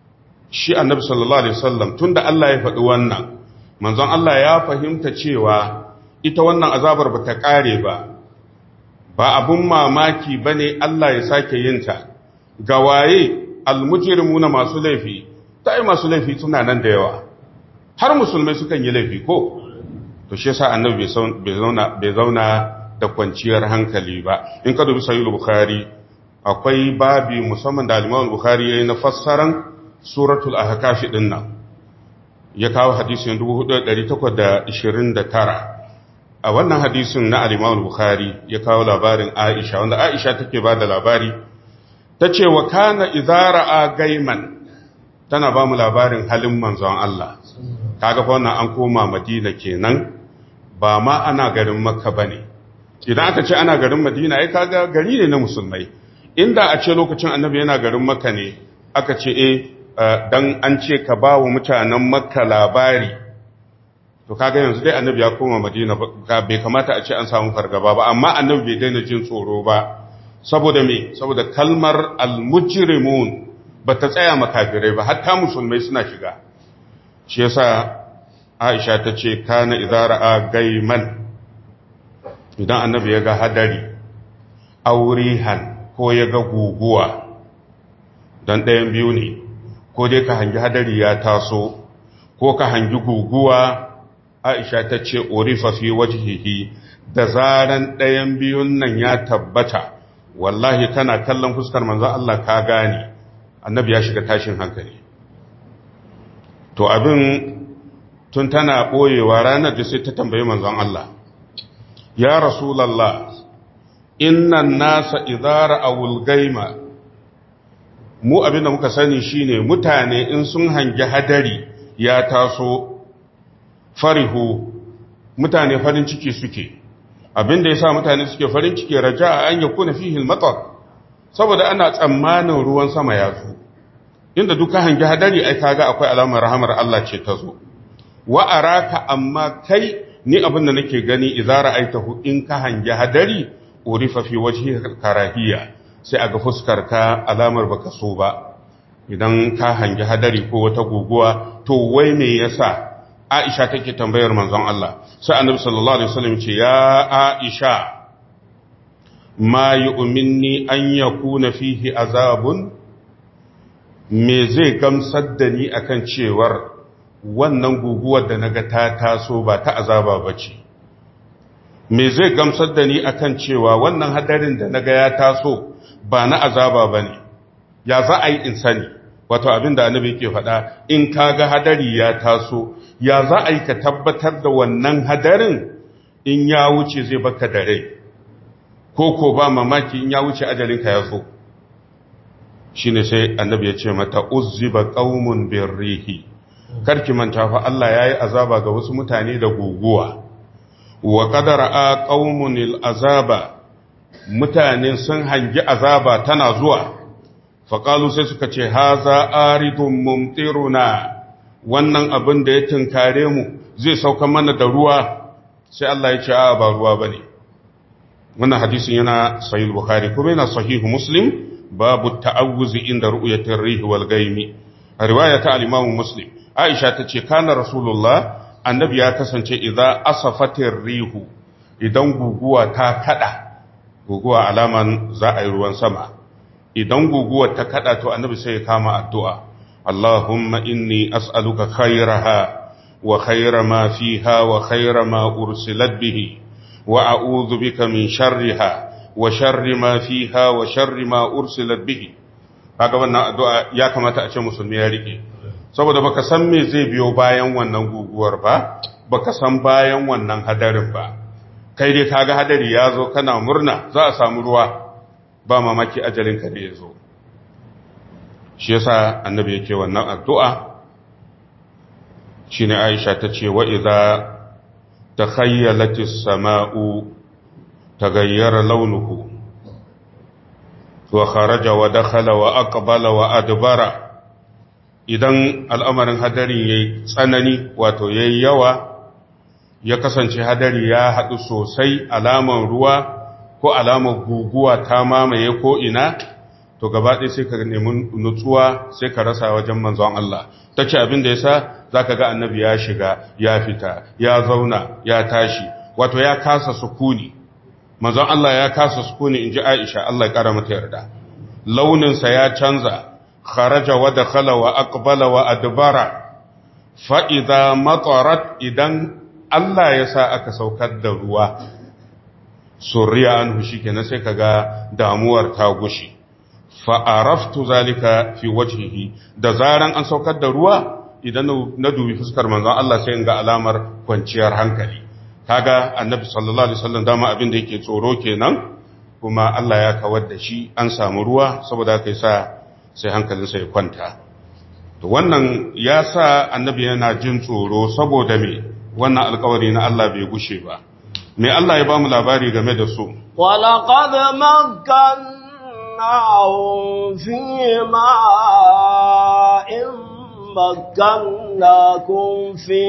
shi annabi sallallahu alaihi wasallam tunda Allah ya faɗi wannan manzon Allah ya fahimta cewa ita wannan azabar ba ta kare ba ba abun mamaki bane Allah ya sake yin ta ga waye almujrimuna masu laifi ta ai masu laifi suna nan da yawa har musulmai sukan yi laifi ko to shi yasa annabi bai zauna bai zauna da kwanciyar hankali ba in ka dubi sahih bukhari akwai babi musamman da al-Imam bukhari yayin na fassaran suratul ahqaf din nan ya kawo hadisin dubu hudu da ɗari takwas da ishirin da tara a wannan hadisin na al-Imam bukhari ya kawo labarin Aisha wanda Aisha take ba da labari tace wa kana idara gaiman tana ba mu labarin halin manzon Allah kaga fa wannan an koma Madina kenan ba ma ana garin Makka bane idan aka ce ana garin Madina ai kaga gari ne na musulmai inda a ce lokacin annabi yana garin Makka ne aka ce eh dan an ce ka ba wa mutanen Makka labari to kaga yanzu dai annabi ya koma Madina bai kamata a ce an samu fargaba ba amma annabi bai daina jin tsoro ba saboda me saboda kalmar al-mujrimun bata tsaya makafirai ba hatta musulmai suna shiga shi yasa Aisha ta ce kana idara gaiman idan annabi ya ga hadari aurihan ko ya ga guguwa dan ɗayan biyu ne ko dai ka hangi hadari ya taso ko ka hangi guguwa Aisha ta ce urifa fi wajhihi da zaran ɗayan biyun nan ya tabbata wallahi kana kallon fuskar manzo Allah ka gane annabi ya shiga tashin hankali to abin tun tana boyewa ranar da sai ta tambayi manzon Allah ya rasulullah innan nasa idara awul gaima mu abin da muka sani shine mutane in sun hangi hadari ya taso farihu mutane farin ciki suke abin da yasa mutane suke farin ciki raja'a an yakuna fihi al-matar saboda ana tsammanin ruwan sama ya zo inda duka hangi hadari ai kaga akwai alamar rahamar Allah ce ta zo wa araka amma kai ni abin da nake gani idza ra'aitahu in ka hangi hadari urifa fi wajhi karahiya sai aga fuskar ka alamar baka so ba idan ka hangi hadari ko wata guguwa to wai me yasa Aisha take tambayar manzon Allah sai Annabi sallallahu alaihi wasallam ce ya Aisha ma yu'minni an yakuna fihi azabun me zai gamsar da ni akan cewar wannan guguwar da naga ta taso ba ta azaba bace me zai gamsar da ni akan cewa wannan hadarin da naga ya taso ba na azaba bane ya za a yi in sani wato abinda annabi yake faɗa in kaga hadari ya taso ya za a yi ka tabbatar da wannan hadarin in ya wuce zai baka da rai ko ko ba mamaki in ya wuce ajalinka ya zo shine sai annabi ya ce mata uzziba qaumun birrihi karki manta fa Allah yayi azaba ga wasu mutane da guguwa wa qadara qaumun azaba mutane sun hangi azaba tana zuwa faqalu sai suka ce haza aridun mumtiruna wannan abin da ya tunkare mu zai sauka mana da ruwa sai Allah ya ce a ba ruwa bane wannan hadisin yana sahih bukhari kuma yana sahih muslim babu ta'awuzi inda ru'yatir rihi wal gaimi a riwaya ta al-imam muslim aisha tace kana rasulullah annabi ya kasance idza asafatir rihu idan guguwa ta kada guguwa alaman za a yi ruwan sama idan guguwa ta kada to annabi sai ya kama addu'a Allahumma inni as'aluka khayraha wa khayra ma fiha wa khayra ma ursilat bihi wa a'udhu bika min sharriha wa sharri ma fiha wa sharri ma ursilat bihi kaga wannan addu'a ya kamata a ce musulmi ya rike saboda baka san me zai biyo bayan wannan guguwar ba baka san bayan wannan hadarin ba kai dai kaga hadari ya zo kana murna za a samu ruwa ba mamaki ajalin ka ne ya zo shi yasa annabi yake wannan addu'a shine Aisha tace wa idza takhayyalatis sama'u tagayyara launuhu wa kharaja wa dakhala wa aqbala wa adbara idan al'amarin hadarin yayi tsanani wato yayi yawa ya kasance hadari ya hadu sosai alaman ruwa ko alamar guguwa ta mamaye ko ina to gaba ɗaya sai ka nemi nutsuwa sai ka rasa wajen manzon Allah ta ce abin da ya sa za ka ga annabi ya shiga ya fita ya zauna ya tashi wato ya kasa sukuni manzon Allah ya kasa sukuni in ji Aisha Allah ya ƙara mata yarda launinsa ya canza kharaja wa dakhala wa aqbala wa adbara fa idza matarat idan Allah ya sa aka saukar da ruwa surriya anhu shikenan sai kaga damuwar ta gushi fa araftu zalika fi wajhihi da zaran an saukar da ruwa idan na dubi fuskar manzon Allah sai in ga alamar kwanciyar hankali kaga annabi sallallahu alaihi wasallam dama abin da yake tsoro kenan kuma Allah ya kawar da shi an samu ruwa saboda haka yasa sai hankalinsa ya kwanta to wannan ya sa annabi yana jin tsoro saboda me wannan alƙawari na Allah bai gushe ba me Allah ya bamu labari game da su walaqad makkannahum fi ma'in makkannakum fi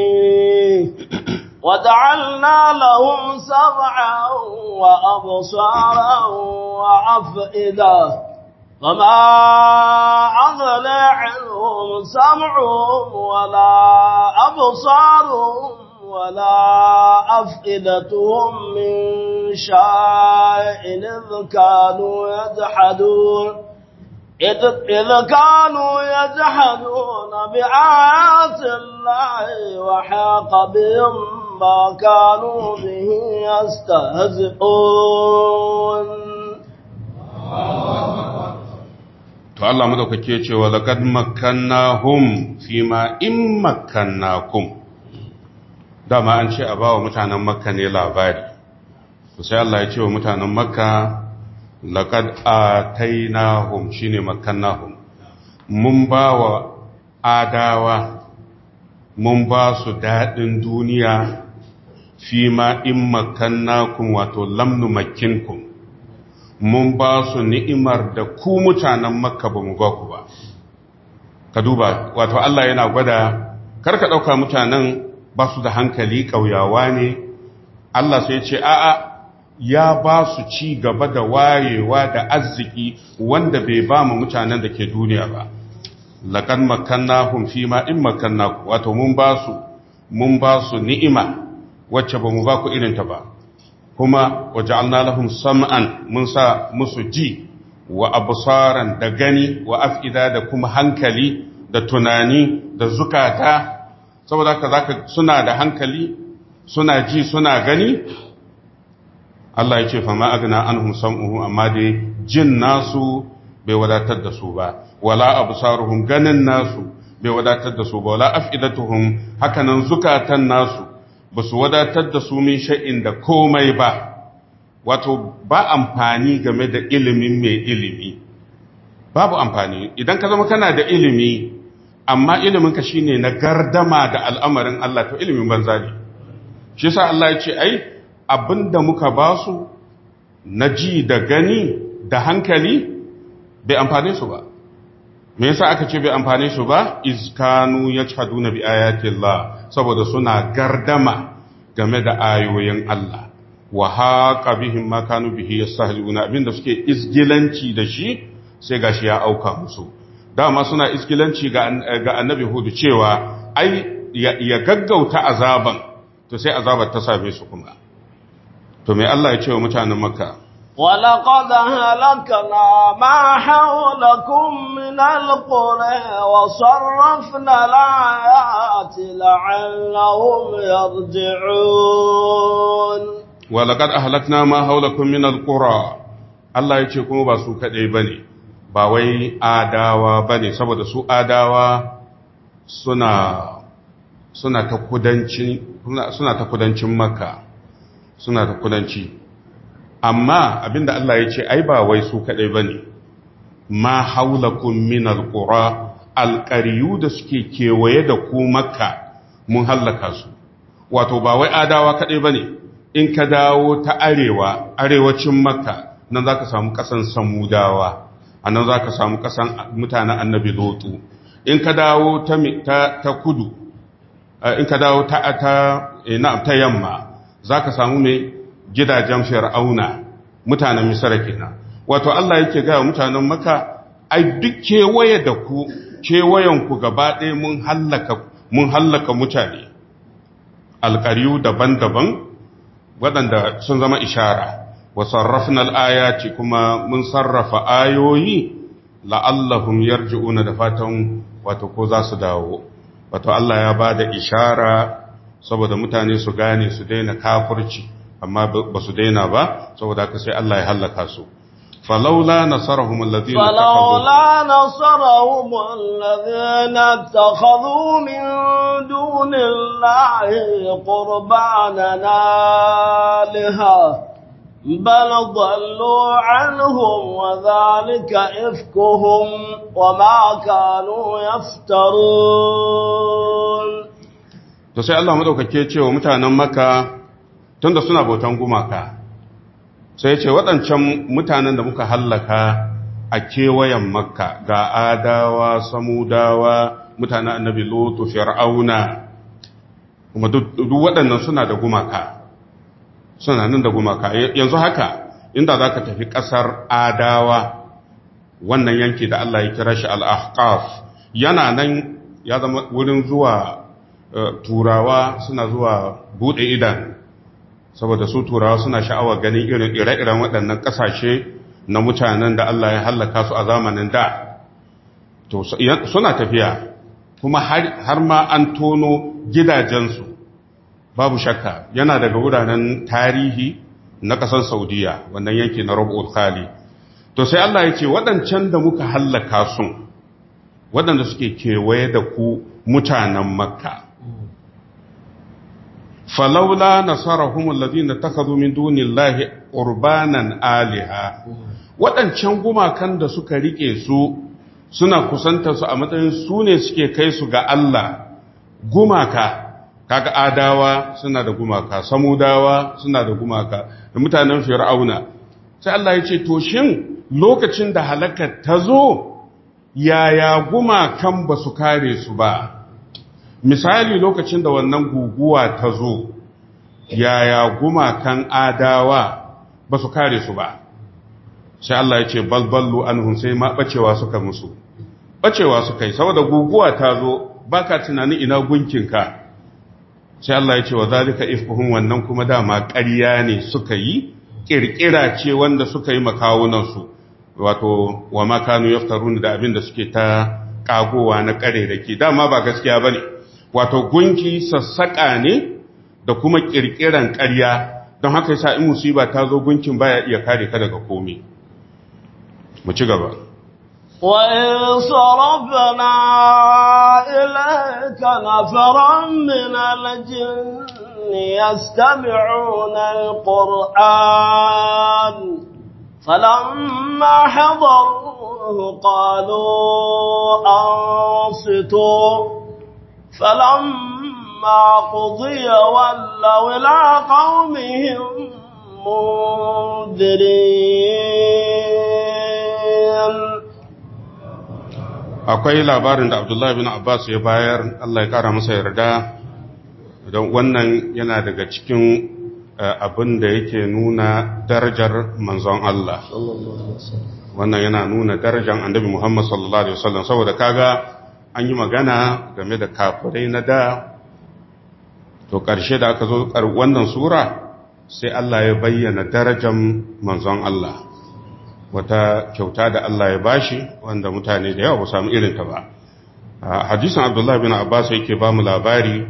وجعلنا لهم سمعا وأبصارا وأفئدة فما أغنى عنهم سمعهم ولا أبصارهم ولا أفئدتهم من شيء إذ كانوا يجحدون إذ كانوا يجحدون بآيات الله وحاق بهم ما كانوا به يستهزئون to Allah madaukake cewa laqad makkannahum fima in makkannakum dama an ce a bawa mutanen makka ne labari to sai Allah ya ce wa mutanen makka laqad atainahum shine makkannahum mun bawa adawa mun ba su dadin duniya fima in makkannakum wato lam numakkinkum mun ba su ni'imar da ku mutanen makka ba mu ba ku ba ka duba wato Allah yana gwada karka dauka mutanen ba su da hankali kauyawa ne Allah sai ya ce a'a ya ba su ci gaba da wayewa da arziki wanda bai ba mu mutanen da ke duniya ba laqad makkannahum fima in makkannakum wato mun ba su mun ba su ni'ima wacce ba mu ba ku irin ta ba kuma waja'alna lahum sam'an mun sa musu ji wa absaran da gani wa af'ida da kuma hankali da tunani da zukata saboda haka zaka suna da hankali suna ji suna gani Allah ya ce fa ma agna anhum sam'uhum amma dai jin nasu bai wadatar da su ba wala absaruhum ganin nasu bai wadatar da su ba wala af'idatuhum hakanan zukatan nasu ba su wadatar da su min sha'in da komai ba wato ba amfani game da ilimin mai ilimi babu amfani idan ka zama kana da ilimi amma iliminka shine na gardama da al'amarin Allah to ilimin banza ne shi yasa Allah ya ce ai abinda muka ba su na ji da gani da hankali bai amfane su ba me yasa aka ce bai amfane su ba iskanu yajhaduna bi ayatillah saboda suna gardama game da ayoyin Allah wa haqa bihim ma kanu bihi yastahzi'una abinda suke isgilanci da shi sai gashi ya auka musu dama suna isgilanci ga ga annabi hudu cewa ai ya gaggauta azaban to sai azabar ta same su kuma to me Allah ya ce wa mutanen makka ولقد هلكنا ما حولكم من القرى وصرفنا الآيات لعلهم يرجعون ولقد أهلكنا ما حولكم من القرى Allah ya ce kuma ba su kaɗai ba ne ba wai adawa ba ne saboda su adawa suna suna ta kudancin suna ta kudancin makka suna ta kudanci amma abinda Allah ya ce ai ba wai su kadai bane ma haulakum min alqura alqariyu da suke kewaye da ku makka mun hallaka su wato ba wai adawa kadai bane in ka dawo ta arewa arewacin makka nan zaka samu kasan samudawa anan zaka samu kasan mutanen annabi lutu in ka dawo ta ta, ta kudu in ka dawo ta ta ina ta yamma zaka samu mai gidajen fir'auna mutanen misra kenan wato Allah yake ga mutanen makka ai duk kewaye da ku kewayen ku gaba ɗaya mun hallaka mun hallaka mutane alƙariyu daban-daban waɗanda sun zama ishara wa sarrafna al-ayati kuma mun sarrafa ayoyi la'allahum yarji'una da fatan wato ko za su dawo wato Allah ya bada ishara saboda mutane su gane su daina kafirci amma ba su daina ba saboda haka sai Allah ya halaka su falaula nasarahum alladhina falaula nasarahum alladhina ittakhadhu min dunillahi qurbanan alaha بل ضلوا عنهم وذلك إفكهم وما كانوا يفترون to sai Allah madaukake ce wa mutanen Makka tunda suna bautan gumaka sai ya ce waɗancan mutanen da muka hallaka a kewayen Makka ga Adawa Samudawa mutanen Annabi Lutu Fir'auna kuma duk waɗannan suna da gumaka suna nan da gumaka yanzu haka inda za ka tafi ƙasar Adawa wannan yanki da Allah ya kira shi al-Ahqaf yana nan ya zama wurin zuwa turawa suna zuwa bude idan saboda su turawa suna sha'awar ganin irin ire-iren waɗannan ƙasashe na mutanen da Allah ya hallaka su a zamanin da to suna tafiya kuma har ma an tono gidajensu babu shakka yana daga wuraren tarihi na ƙasar Saudiya wannan yanki na Rabi'ul Khali to sai Allah ya ce waɗancan da muka hallaka su waɗanda suke kewaye da ku mutanen Makka falaula nasarahum alladhina takhadhu min dunillahi qurbanan aliha waɗancan gumakan da suka rike su suna kusanta su a matsayin su ne suke kai su ga Allah gumaka kaga Adawa suna da gumaka Samudawa suna da gumaka da mutanen Fir'auna sai Allah ya ce to shin lokacin da halakar ta zo yaya gumakan ba su kare su ba misali lokacin da wannan guguwa ta zo yaya gumakan Adawa ba su kare su ba sai Allah ya ce balballu anhum sai ma bacewa suka musu bacewa suka yi saboda guguwa ta zo baka tunanin ina gunkinka sai Allah ya ce wa zalika ifkuhum wannan kuma dama ƙarya ne suka yi kirkira ce wanda suka yi makawunansu wato wa ma kanu yaftarun da abin da suke ta kagowa na kare dake dama ba gaskiya bane wato gunki sassaka ne da kuma kirkiran ƙarya don haka yasa in musiba ta zo gunkin baya iya kare ka daga komai mu ci gaba وإن صرفنا إليك نفرا من الجن يستمعون القرآن فلما حضروه قالوا أنصتوا فلما قضي ولوا إلى قومهم منذرين. akwai labarin da Abdullahi bin Abbas ya bayar Allah ya kara masa yarda don wannan yana daga cikin abin da yake nuna darajar manzon Allah wannan yana nuna darajar annabi Muhammad sallallahu alaihi wasallam saboda kaga an yi magana game da kafirai na da to karshe da aka zo wannan sura sai Allah ya bayyana darajar manzon Allah wata kyauta da Allah ya bashi wanda mutane da yawa ba samu irin ta ba hadisin Abdullah bin Abbas yake ba mu labari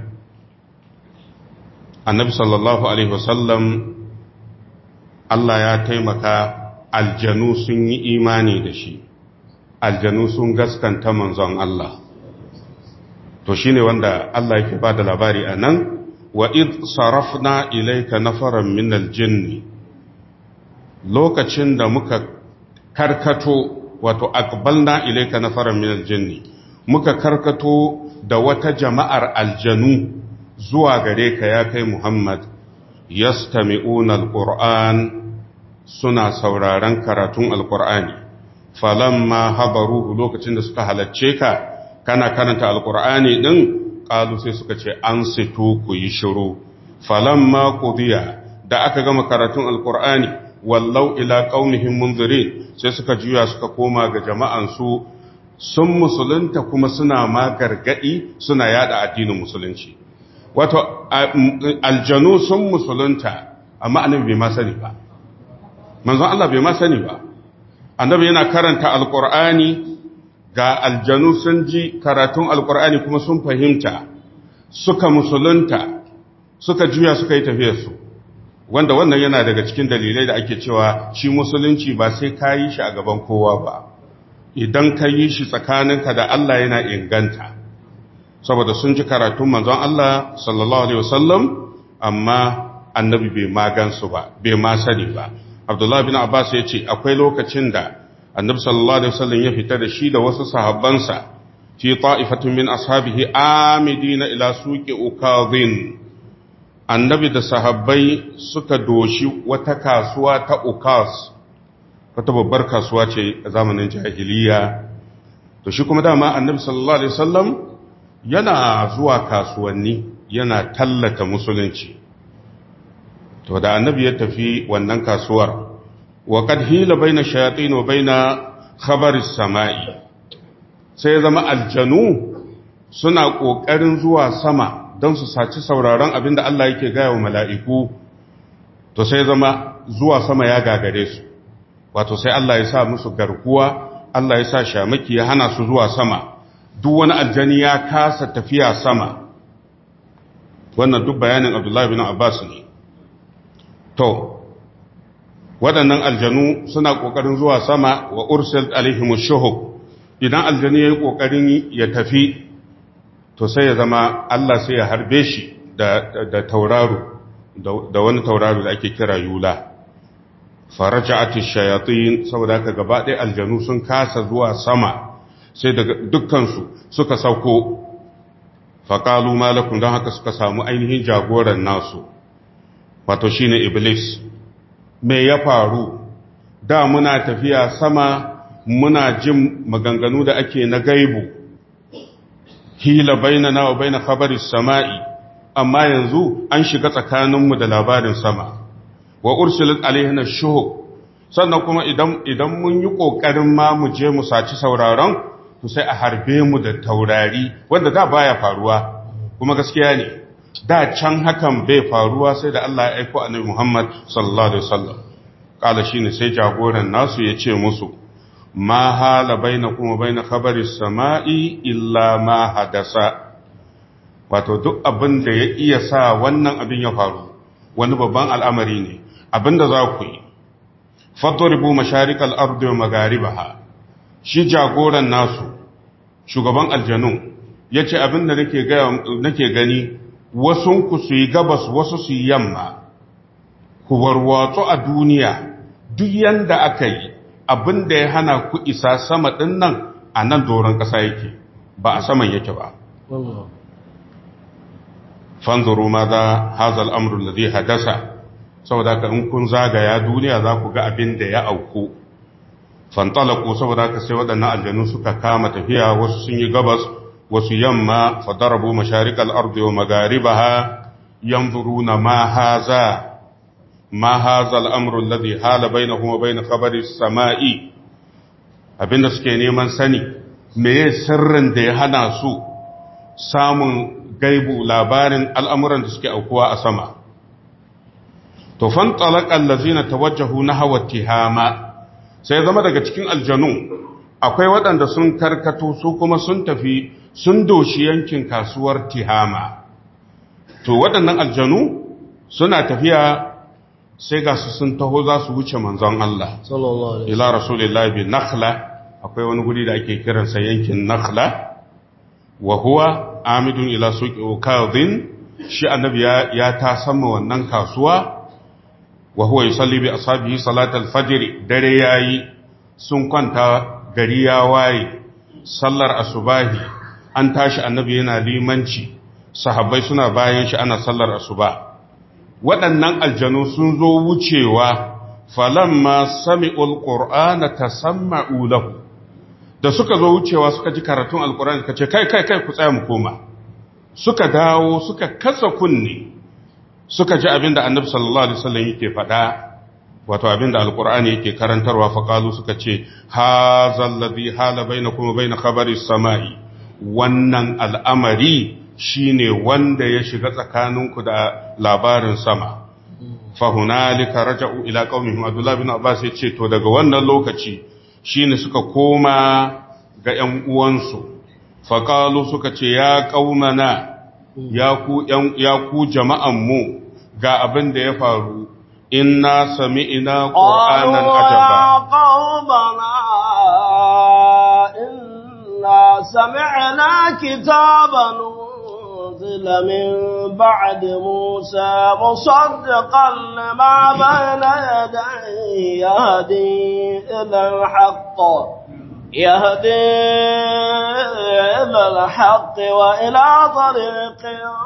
annabi sallallahu alaihi wasallam Allah ya taimaka aljanu sun yi imani da shi aljanu sun gaskanta manzon Allah to shine wanda Allah yake ba da labari anan wa id sarafna ilayka nafaran min aljinn lokacin da muka karkato wato aqbalna ilayka nafaran min aljinn muka karkato da wata jama'ar aljanu zuwa gare ka ya kai Muhammad yastami'una alquran suna sauraron karatun alqur'ani falamma habaruhu lokacin da suka halacce ka kana karanta alqur'ani din qalu sai suka ce an situ ku yi shiru falamma qudiya da aka gama karatun alqur'ani wallau ila qaumihim munzirin sai suka juya suka koma ga jama'an su sun musulunta kuma suna ma gargadi suna yada addinin musulunci wato aljanu sun musulunta amma annabi bai ma sani ba manzon Allah bai ma sani ba annabi yana karanta alqur'ani ga aljanu sun ji karatun alqur'ani kuma sun fahimta suka musulunta suka juya suka yi tafiyarsu wanda wannan yana daga cikin dalilai da ake cewa shi musulunci ba sai ka yi shi a gaban kowa ba idan ka yi shi tsakaninka da Allah yana inganta saboda sun ji karatun manzon Allah sallallahu alaihi wasallam amma annabi bai magansu ba bai ma sani ba Abdullah bin Abbas ya ce akwai lokacin da annabi sallallahu alaihi wasallam ya fita da shi da wasu sahabbansa fi ta'ifatin min ashabihi amidina ila suqi ukadhin annabi da sahabbai suka doshi wata kasuwa ta ukas wata babbar kasuwa ce a zamanin jahiliya to shi kuma dama annabi sallallahu alaihi wasallam yana zuwa kasuwanni yana tallata musulunci to da annabi ya tafi wannan kasuwar wa qad hila baina shayatin wa baina khabaris samai sai zama aljanu suna kokarin zuwa sama don su saci sauraron abinda Allah yake gaya wa mala'iku to sai zama zuwa sama ya gagare su wato sai Allah ya sa musu garkuwa Allah ya sa shamaki ya hana su zuwa sama duk wani aljani ya kasa tafiya sama wannan duk bayanin Abdullahi bin Abbas ne to waɗannan aljanu suna ƙoƙarin zuwa sama wa ursil alaihim shuhub idan aljani yayi ƙoƙarin ya tafi to sai ya zama Allah sai ya harbe shi da, da tauraro da, da wani tauraro da ake kira yula faraja'ati shayatin saboda haka gaba ɗaya aljanu sun kasa zuwa sama sai daga dukkansu suka sauko faqalu malakum dan haka suka samu ainihin jagoran nasu wato shine iblis me ya faru da muna tafiya sama muna jin maganganu da ake na gaibu hila bainana wa baina khabaris sama'i amma yanzu an shiga tsakaninmu da labarin sama wa ursilat alaihina shuhub sannan kuma idan idan mun yi kokarin ma mu je mu saci sauraron to sai a harbe mu da taurari wanda da baya faruwa kuma gaskiya ne da can hakan bai faruwa sai da Allah ya aika annabi Muhammad sallallahu alaihi wasallam kala shine sai jagoran nasu ya ce musu ma hala bainakum wa bain khabaris sama'i illa ma hadasa wato duk abin da ya iya sa wannan abin ya faru wani babban al'amari ne abinda za ku yi fadribu masharikal ardi wa magaribaha shi jagoran nasu shugaban aljanu yace abin da nake ga nake gani wasun ku su yi gabas wasu su yi yamma ku warwatsu a duniya duk yanda aka yi abin da ya hana ku isa sama ɗin nan a nan doron ƙasa yake ba a saman yake ba. Fanzuru ma za hazal amurin da zai hadasa, saboda ka in kun zagaya duniya za ku ga abin da ya auku. Fantalaku saboda ka sai waɗannan aljanu suka kama tafiya wasu sun yi gabas, wasu yamma, fadarabu masharikal ardi wa magaribaha, yanzuru na ma haza. ما هذا الأمر الذي حال بينهم وبين خبر السماء abinda suke neman sani meye sirrin da ya hana su samun gaibu labarin al'amuran da suke aukuwa a sama to fan talaqal ladzina tawajjahu nahwa tihama sai zama daga cikin aljanu akwai waɗanda sun karkato su kuma sun tafi sun doshi yankin kasuwar tihama to waɗannan aljanu suna tafiya sai ga su sun taho za su wuce manzon Allah ila rasulillahi bi nakhla akwai wani guri da ake kiransa yankin nakhla wa huwa amidun ila suqi ukadhin shi annabi ya, ya ta sama wannan kasuwa wa huwa yusalli bi ashabihi salat al-fajr dare yayi sun kwanta gari ya waye sallar asubahi an tashi annabi yana limanci sahabbai suna bayan shi ana sallar asuba waɗannan aljanu sun zo wucewa falamma sami'ul qur'ana tasamma'u lahu da suka zo wucewa suka ji karatun alqur'ani suka ce kai kai kai ku tsaya mu koma suka dawo suka kasa kunne suka ji abinda annabi sallallahu alaihi wasallam yake faɗa wato abinda alqur'ani yake karantarwa fa qalu suka ce hazal ladhi hala bainakum wa bain khabari samai, wannan al'amari shine wanda ya shiga tsakaninku da labarin sama. fa hunalika raja'u ila qaumihim. Abdullah bin Abbas ya ce to daga wannan lokaci shine suka koma ga ƴan uwansu, fa qalu suka ce ya qaumana, ya ku ƴan ya ku jama'an mu, ga abin da ya faru, inna sami'na qur'anan ajaba. qaumana inna sami'na kitaban unzila min ba'di Musa musaddiqan lima bayna yadayhi yahdi ila al-haqq يهدي إلى الحق وإلى طريق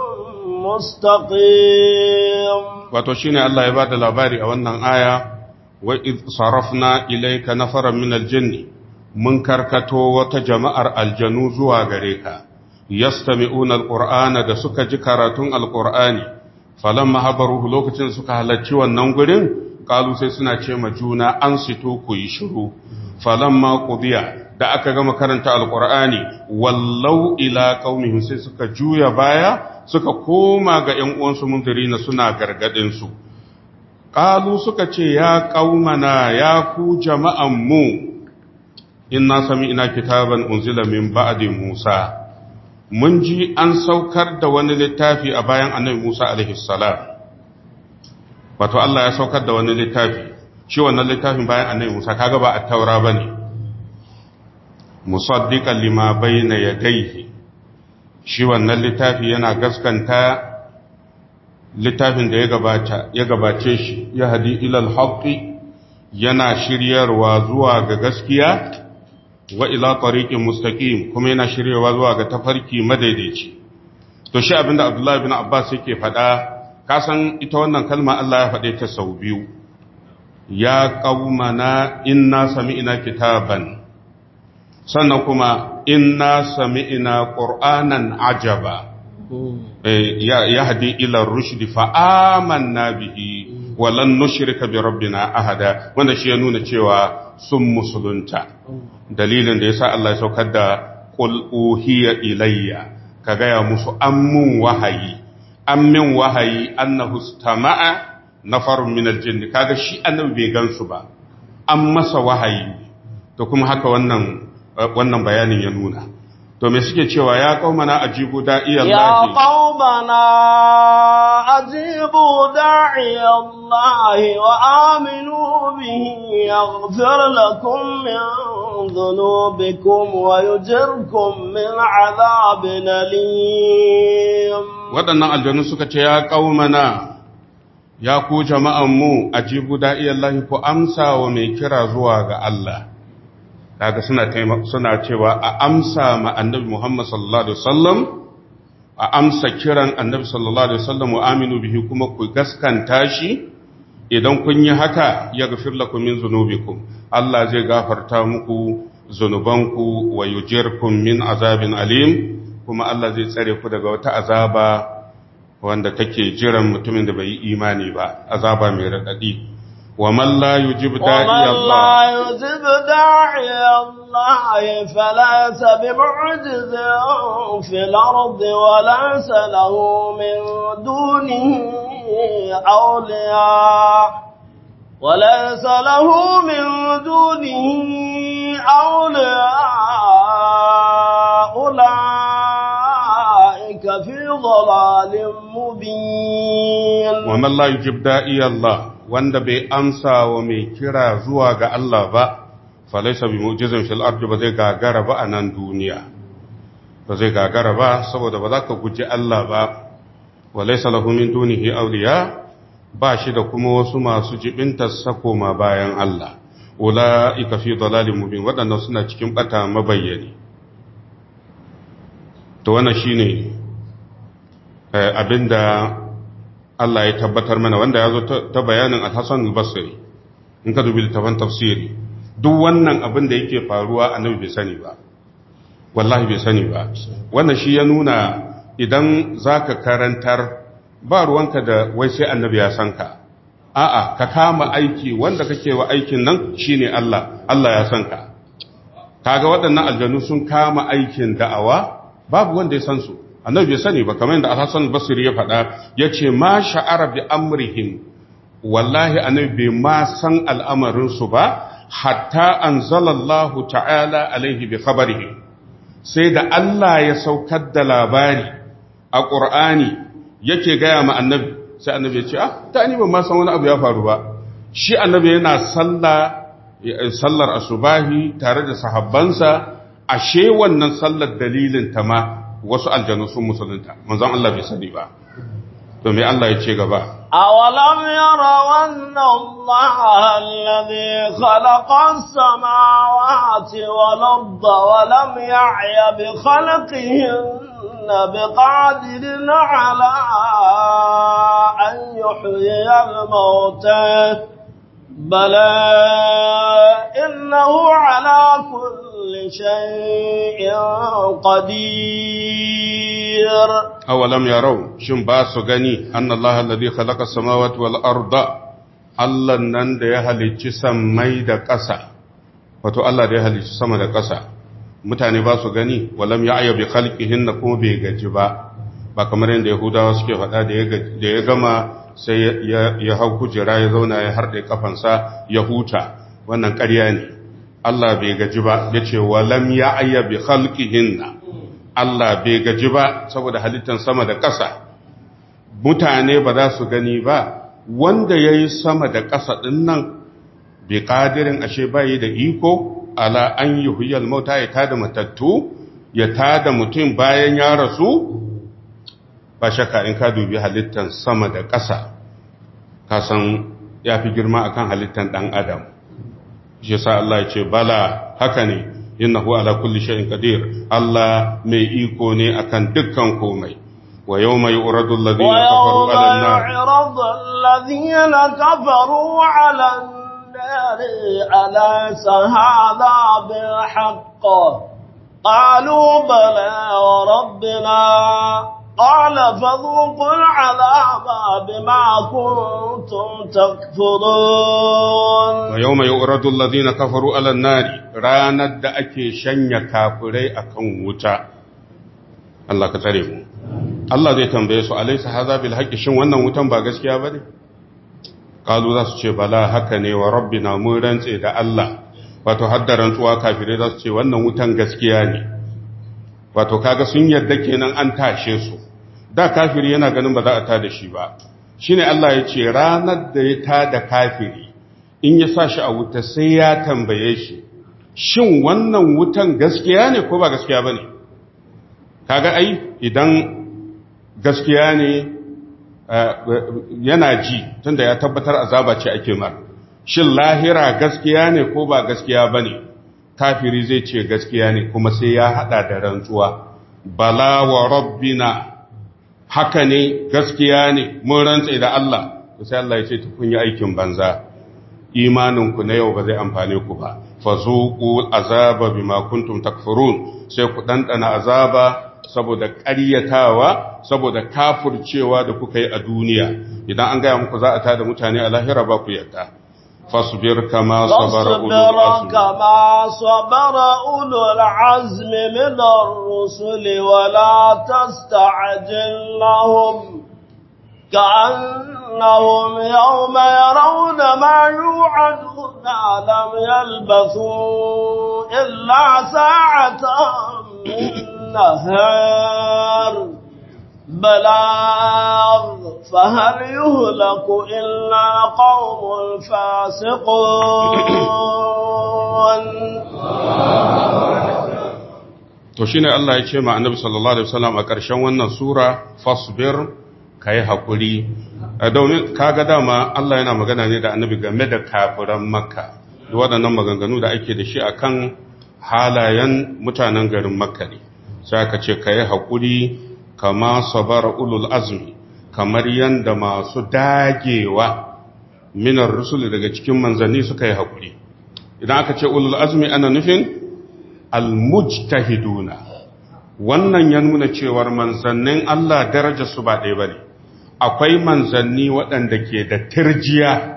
مستقيم. wato shine Allah ya bada labari a wannan aya, wa id sarafna ilayka nafaran min aljinn, mun karkato wata jama'ar aljanu zuwa gare ka, yastami'una alqur'ana, da suka ji karatun alqur'ani, falamma hadaruhu, lokacin suka halarci wannan gurin, qalu sai suna ce ma juna an sito ku yi shiru. falamma qudiya, da aka gama karanta alqur'ani, wallau ila qaumihim, sai suka juya baya suka koma ga ƴan uwansu mundirina suna gargadin su. qalu suka ce ya qaumana, ya ku jama'an mu, inna sami'na kitaban unzila min ba'di Musa, mun ji an saukar da wani littafi a bayan annabi Musa alaihi salam. wato Allah ya saukar da wani littafi, shi wannan littafin bayan annabi Musa kaga ba at-taura bane, musaddiqan lima bayna yadayhi, shi wannan littafi yana gaskanta littafin da ya gabata ya gabace shi, ya hadi ila al-haqqi, yana shiryarwa zuwa ga gaskiya, wa ila tariqin mustaqim, kuma yana shiryarwa zuwa ga tafarki madaidaici. to shi abinda Abdullah ibn Abbas yake faɗa, kasan ita wannan kalma Allah ya faɗe ta sau biyu, ya qaumana inna sami'na kitaban, sannan kuma inna sami'na qur'anan ajaba, ya yahdi ila rushd fa amanna bihi wa lan nushrika bi rabbina ahada, wanda shi ya nuna cewa sun musulunta. dalilin da yasa Allah ya saukar da qul uhiya ilayya, ka gaya musu ammun wahayi, ammin wahayi annahu istama'a nafarun min aljinn, kaga shi annabi bai gansu ba, an masa wahayi. to kuma haka wannan wannan bayanin ya nuna. to me suke cewa ya qaumana ajibu da'iya Allah, ya qaumana ajibu da'iya Allah wa aminu bihi yaghfir lakum min dhunubikum wa yujirkum min 'adhabin alim. waɗannan aljanu suka ce ya qaumana, ya ku jama'anmu, ajibu da'iyallahi, ku amsa wa mai kira zuwa ga Allah. Kaga suna suna cewa a amsa ma annabi Muhammad sallallahu alaihi wasallam, a amsa kiran annabi sallallahu alaihi wasallam, wa aminu bihi, kuma ku gaskanta shi. idan kun yi haka, yaghfir lakum min dhunubikum, Allah zai gafarta muku zunubanku, wa yujirkum min azabin alim, kuma Allah zai tsare ku daga wata azaba wanda take jiran mutumin da bai yi imani ba, azaba mai radadi. wa man la yujib da'i Allah, yujib da'i Allah falaysa bimu'jizin fil ardi wa laysa lahu min dunihi awliya وليس له من دونه أولياء أولئك في ضلال مبين. ومن لا يجب داعي الله، wanda bai amsa wa mai kira zuwa ga Allah ba, falaisa bi mu'jizin fil ardi, ba zai gagara ba a nan duniya, ba zai gagara ba, saboda ba za ka guji Allah ba. Walaisa lahu min dunihi awliya, ba shi da kuma wasu masu jibintar sakoma bayan Allah. Ula'ika fi dalalin mubin, waɗannan suna cikin ɓata mabayyani. To wannan shine abinda Allah ya tabbatar mana, wanda ya zo ta bayanin Al-Hasan al-Basri, in ka dubi littafin tafsiri. Duk wannan abin da yake faruwa annabi bai sani ba, wallahi bai sani ba. Wannan shi ya nuna idan zaka karantar, ba ruwanka da wai sai annabi ya san ka. a'a ka kama aiki wanda kake wa aikin nan shine Allah Allah ya san ka kaga waɗannan aljanu sun kama aikin da'awa babu wanda ya san su annabi bai sani ba kamar yadda Al-Hasan al-Basri ya faɗa yace ma sha'ara bi amrihim wallahi annabi bai ma san al'amarin su ba hatta anzalallahu ta'ala alaihi bi khabarihi sai da Allah ya saukar da labari a Qur'ani yake gaya ma annabi sai annabi ya ce ah ta ni ban ma san wani abu ya faru ba shi annabi yana sallah sallar asubahi tare da sahabbansa ashe wannan sallar dalilin ta ma wasu aljanu sun musulunta manzon Allah bai sani ba to me Allah ya ce gaba awalam yarawanna Allah alladhi khalaqa as-samawati wal arda wa lam ya'ya bi khalqihinna biqadirin ala an yuhyiya al-mauta bala innahu ala kulli shay'in qadir awalam yarau shin ba su gani annallaha alladhi khalaqa as-samawati wal arda Allah nan da ya halicci sammai da ƙasa wato Allah da ya halicci sama da ƙasa mutane ba su gani walam ya'ya bi khalqihinna kuma bai gaji ba ba kamar yadda Yahudawa suke faɗa da ya gama sai ya hau kujera ya zauna ya harɗe kafansa ya huta wannan ƙarya ne Allah bai gaji ba yace walam ya'ya bi khalqihinna Allah bai gaji ba saboda halittar sama da ƙasa mutane ba za su gani ba wanda ya yi sama da ƙasa ɗin nan bai ƙadirin ashe bayi da iko ala an yi huyar mauta ya tada matattu ya tada mutum bayan ya rasu ba shakka in ka dubi halittar sama da ƙasa kasan ya fi girma akan halittar ɗan adam shi sa Allah ya ce bala haka ne innahu ala kulli shay'in qadir Allah mai iko ne akan dukkan komai wa yawma yu'radu alladhina kafaru 'ala an-nar yu'radu alladhina kafaru 'ala an-nar alaysa hadha bil haqq qalu bala wa rabbina qala fadhuqu al-'adhaba bima kuntum takfurun wa yawma yu'radu alladhina kafaru 'ala an-nar ranar da ake shanya kafirai akan wuta Allah ka tsare mu Allah zai tambaye su alaysa hadha bil haqqi shin wannan wutan ba gaskiya bane kalu za su ce bala haka ne wa rabbina mun rantse da Allah wato haddaran tuwa kafirai za su ce wannan wutan gaskiya ne wato kaga sun yarda kenan an tashe su da kafiri yana ganin ba za a tada shi ba shine Allah ya ce ranar da ya tada kafiri in ya sa shi a wuta sai ya tambaye shi shin wannan wutan gaskiya ne ko ba gaskiya bane kaga ai idan gaskiya ne yana ji tunda ya tabbatar azaba ce ake mar shin lahira gaskiya ne ko ba gaskiya bane kafiri zai ce gaskiya ne kuma sai ya hada da rantsuwa bala wa rabbina haka ne gaskiya ne mun rantsa da Allah sai Allah ya ce kun yi aikin banza imaninku na yau ba zai amfane ku ba fazuqul azaba bima kuntum takfurun sai ku dandana azaba saboda ƙaryatawa saboda kafircewa da kuka yi a duniya idan an gaya muku za a tada mutane a lahira ba ku yarda fasbir kama sabara ulul azmi kama sabara ulul azmi min ar-rusul wa la tasta'jil lahum كأنهم يوم يرون ما يوعدون لم يلبثوا إلا ساعة من نهار بلاغ فهل يهلك إلا قوم الفاسقون to shine Allah ya ce ma Annabi sallallahu alaihi wasallam a ƙarshen wannan sura fasbir kai hakuri domin kaga dama Allah yana magana ne da Annabi game da kafiran Makka da waɗannan maganganu da ake da shi akan halayen mutanen garin Makka ne sai aka ce kai hakuri kama sabara ulul azmi kamar yanda masu dagewa minar rusul daga cikin manzanni suka yi hakuri idan aka ce ulul azmi ana nufin almujtahiduna wannan ya nuna cewar manzannin Allah darajar su ba ɗaya bane akwai manzanni waɗanda ke da tirjiya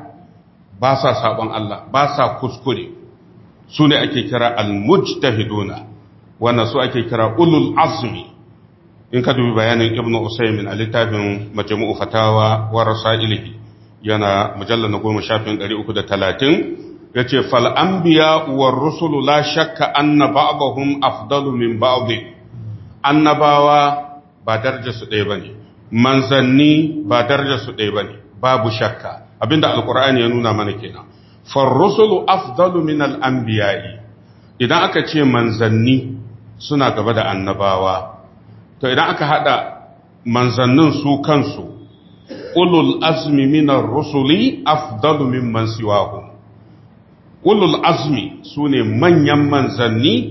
ba sa sabon Allah ba sa kuskure su ne ake kira al-mujtahiduna wannan su ake kira ulul azmi in ka dubi bayanin ibn Usaymin a littafin majmu'u fatawa wa rasailihi yana mujallal na goma shafin ɗari uku da talatin yace fal anbiya war rusulu la shakka anna ba'dahum afdalu min ba'd annabawa ba darajar su ɗaya bane manzanni ba darajar su ɗaya bane babu shakka abinda alqur'ani ya nuna mana kenan far rusulu afdalu min al anbiya'i idan aka ce manzanni suna gaba da annabawa to idan aka hada manzannin su kansu ulul azmi minar rusuli afdalu mimman siwahum ulul azmi sune manyan manzanni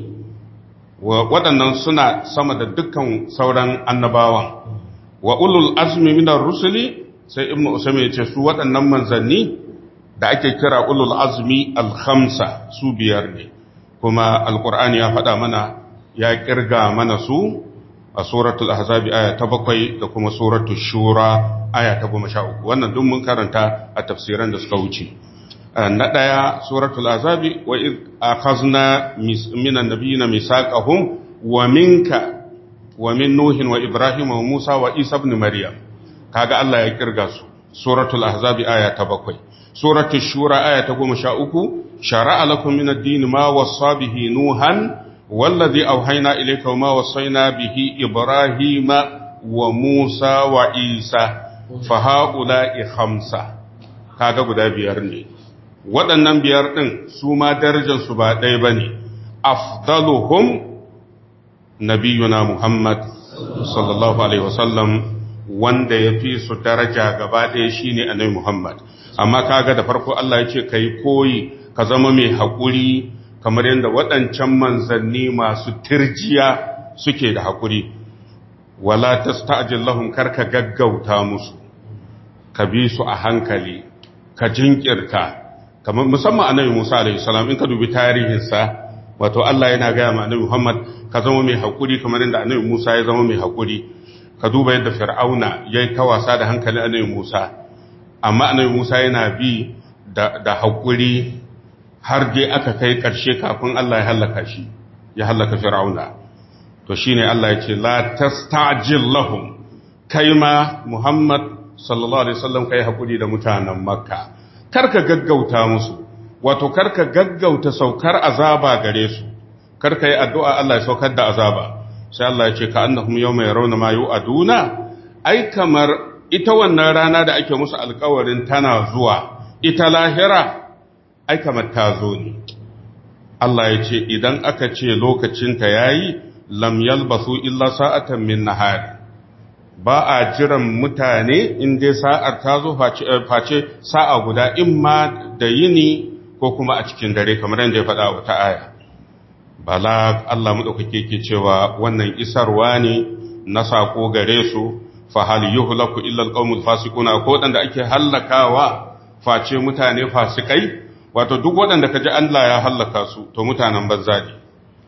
waɗannan suna sama da dukkan sauran annabawan wa ulul azmi minar rusuli sai ibnu usaymin ya ce su waɗannan manzanni da ake kira ulul azmi al-khamsa su biyar ne kuma alqur'ani ya faɗa mana ya kirga mana su a suratul ahzabi aya ta bakwai da kuma suratul shura aya ta goma sha uku wannan duk mun karanta a tafsiran da suka wuce na daya suratul ahzabi wa id akhazna minan nabiyina misaqahum wa minka wa min nuhin wa ibrahim wa musa wa isa ibn maryam kaga Allah ya kirga su suratul ahzabi aya ta bakwai suratul shura aya ta goma sha uku shara'a lakum min ad-din ma wassa bihi nuhan والذي أوحينا إليك وما وصينا به إبراهيم وموسى وعيسى فهؤلاء خمسة kaga guda biyar ne waɗannan biyar ɗin su ma darajarsu ba ɗaya ba ne afdaluhum nabiyuna Muhammad sallallahu alaihi wasallam wanda ya fi su daraja gaba ɗaya shine annabi Muhammad amma kaga da farko Allah ya ce kai koyi ka zama mai haƙuri kamar yadda waɗancan manzanni masu tirjiya suke da haƙuri wala tasta'jil lahum karka gaggauta musu ka bi su a hankali ka jinkirta kamar musamman annabi Musa alaihi salam in ka dubi tarihinsa wato Allah yana gaya ma annabi Muhammad ka zama mai haƙuri kamar yadda annabi Musa ya zama mai haƙuri ka duba yadda Fir'auna yayi ta wasa da hankalin annabi Musa amma annabi Musa yana bi da da haƙuri har dai aka kai ƙarshe kafin Allah ya hallaka shi ya hallaka fir'auna to shine Allah ya ce la tasta'jil lahum kaima Muhammad sallallahu alaihi wasallam kai hakuri da mutanen Makka karka gaggauta musu wato karka gaggauta saukar azaba gare su karka yi addu'a Allah ya saukar da azaba sai Allah ya ce ka annahum yawma yarawna ma yu'aduna ai kamar ita wannan rana da ake musu alƙawarin tana zuwa ita lahira ai kamar ta zo ne Allah ya ce idan aka ce lokacinta yayi lam yalbasu illa sa'atan min nahar ba a jiran mutane in dai sa'ar ta zo face sa'a guda imma da yini ko kuma a cikin dare kamar yadda ya faɗa wata aya bala Allah madaukake ke cewa wannan isarwa ne na sako gare su fa hal yuhlaku illa alqaumul fasiquna ko dan da ake hallakawa face mutane fasikai wato duk waɗanda ka ji Allah ya hallaka su to mutanen banza ne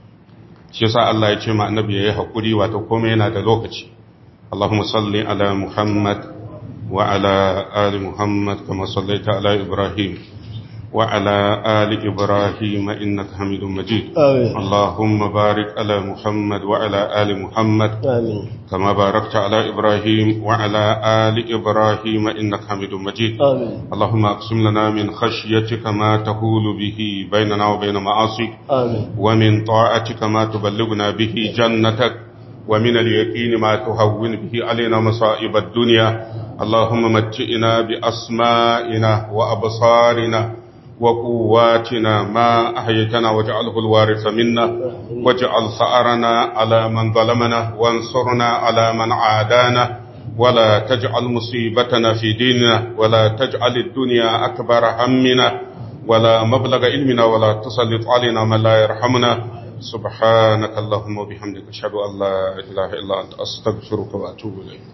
shi yasa Allah ya ce ma annabi yayi hakuri wato komai yana da lokaci Allahumma salli ala Muhammad wa ala ali Muhammad kama sallaita ala Ibrahim wa ala ali Ibrahim innaka Hamidum Majid Allahumma barik ala Muhammad wa ala ali Muhammad amin kama barakta ala Ibrahim wa ala ali Ibrahim innaka Hamidum Majid amin Allahumma aqsim lana min khashyatika ma tahulu bihi bainana wa bain ma'asik amin wa min ta'atika ma tuballighuna bihi jannatak ومن اليقين ما تهون به علينا مصائب الدنيا اللهم متئنا بأسمائنا وأبصارنا وقواتنا ما أحيتنا واجعله الوارث منا واجعل ثأرنا على من ظلمنا وانصرنا على من عادانا ولا تجعل مصيبتنا في ديننا ولا تجعل الدنيا أكبر همنا ولا مبلغ علمنا ولا تسلط علينا من لا يرحمنا سبحانك اللهم وبحمدك أشهد أن لا إله إلا أنت أستغفرك وأتوب إليك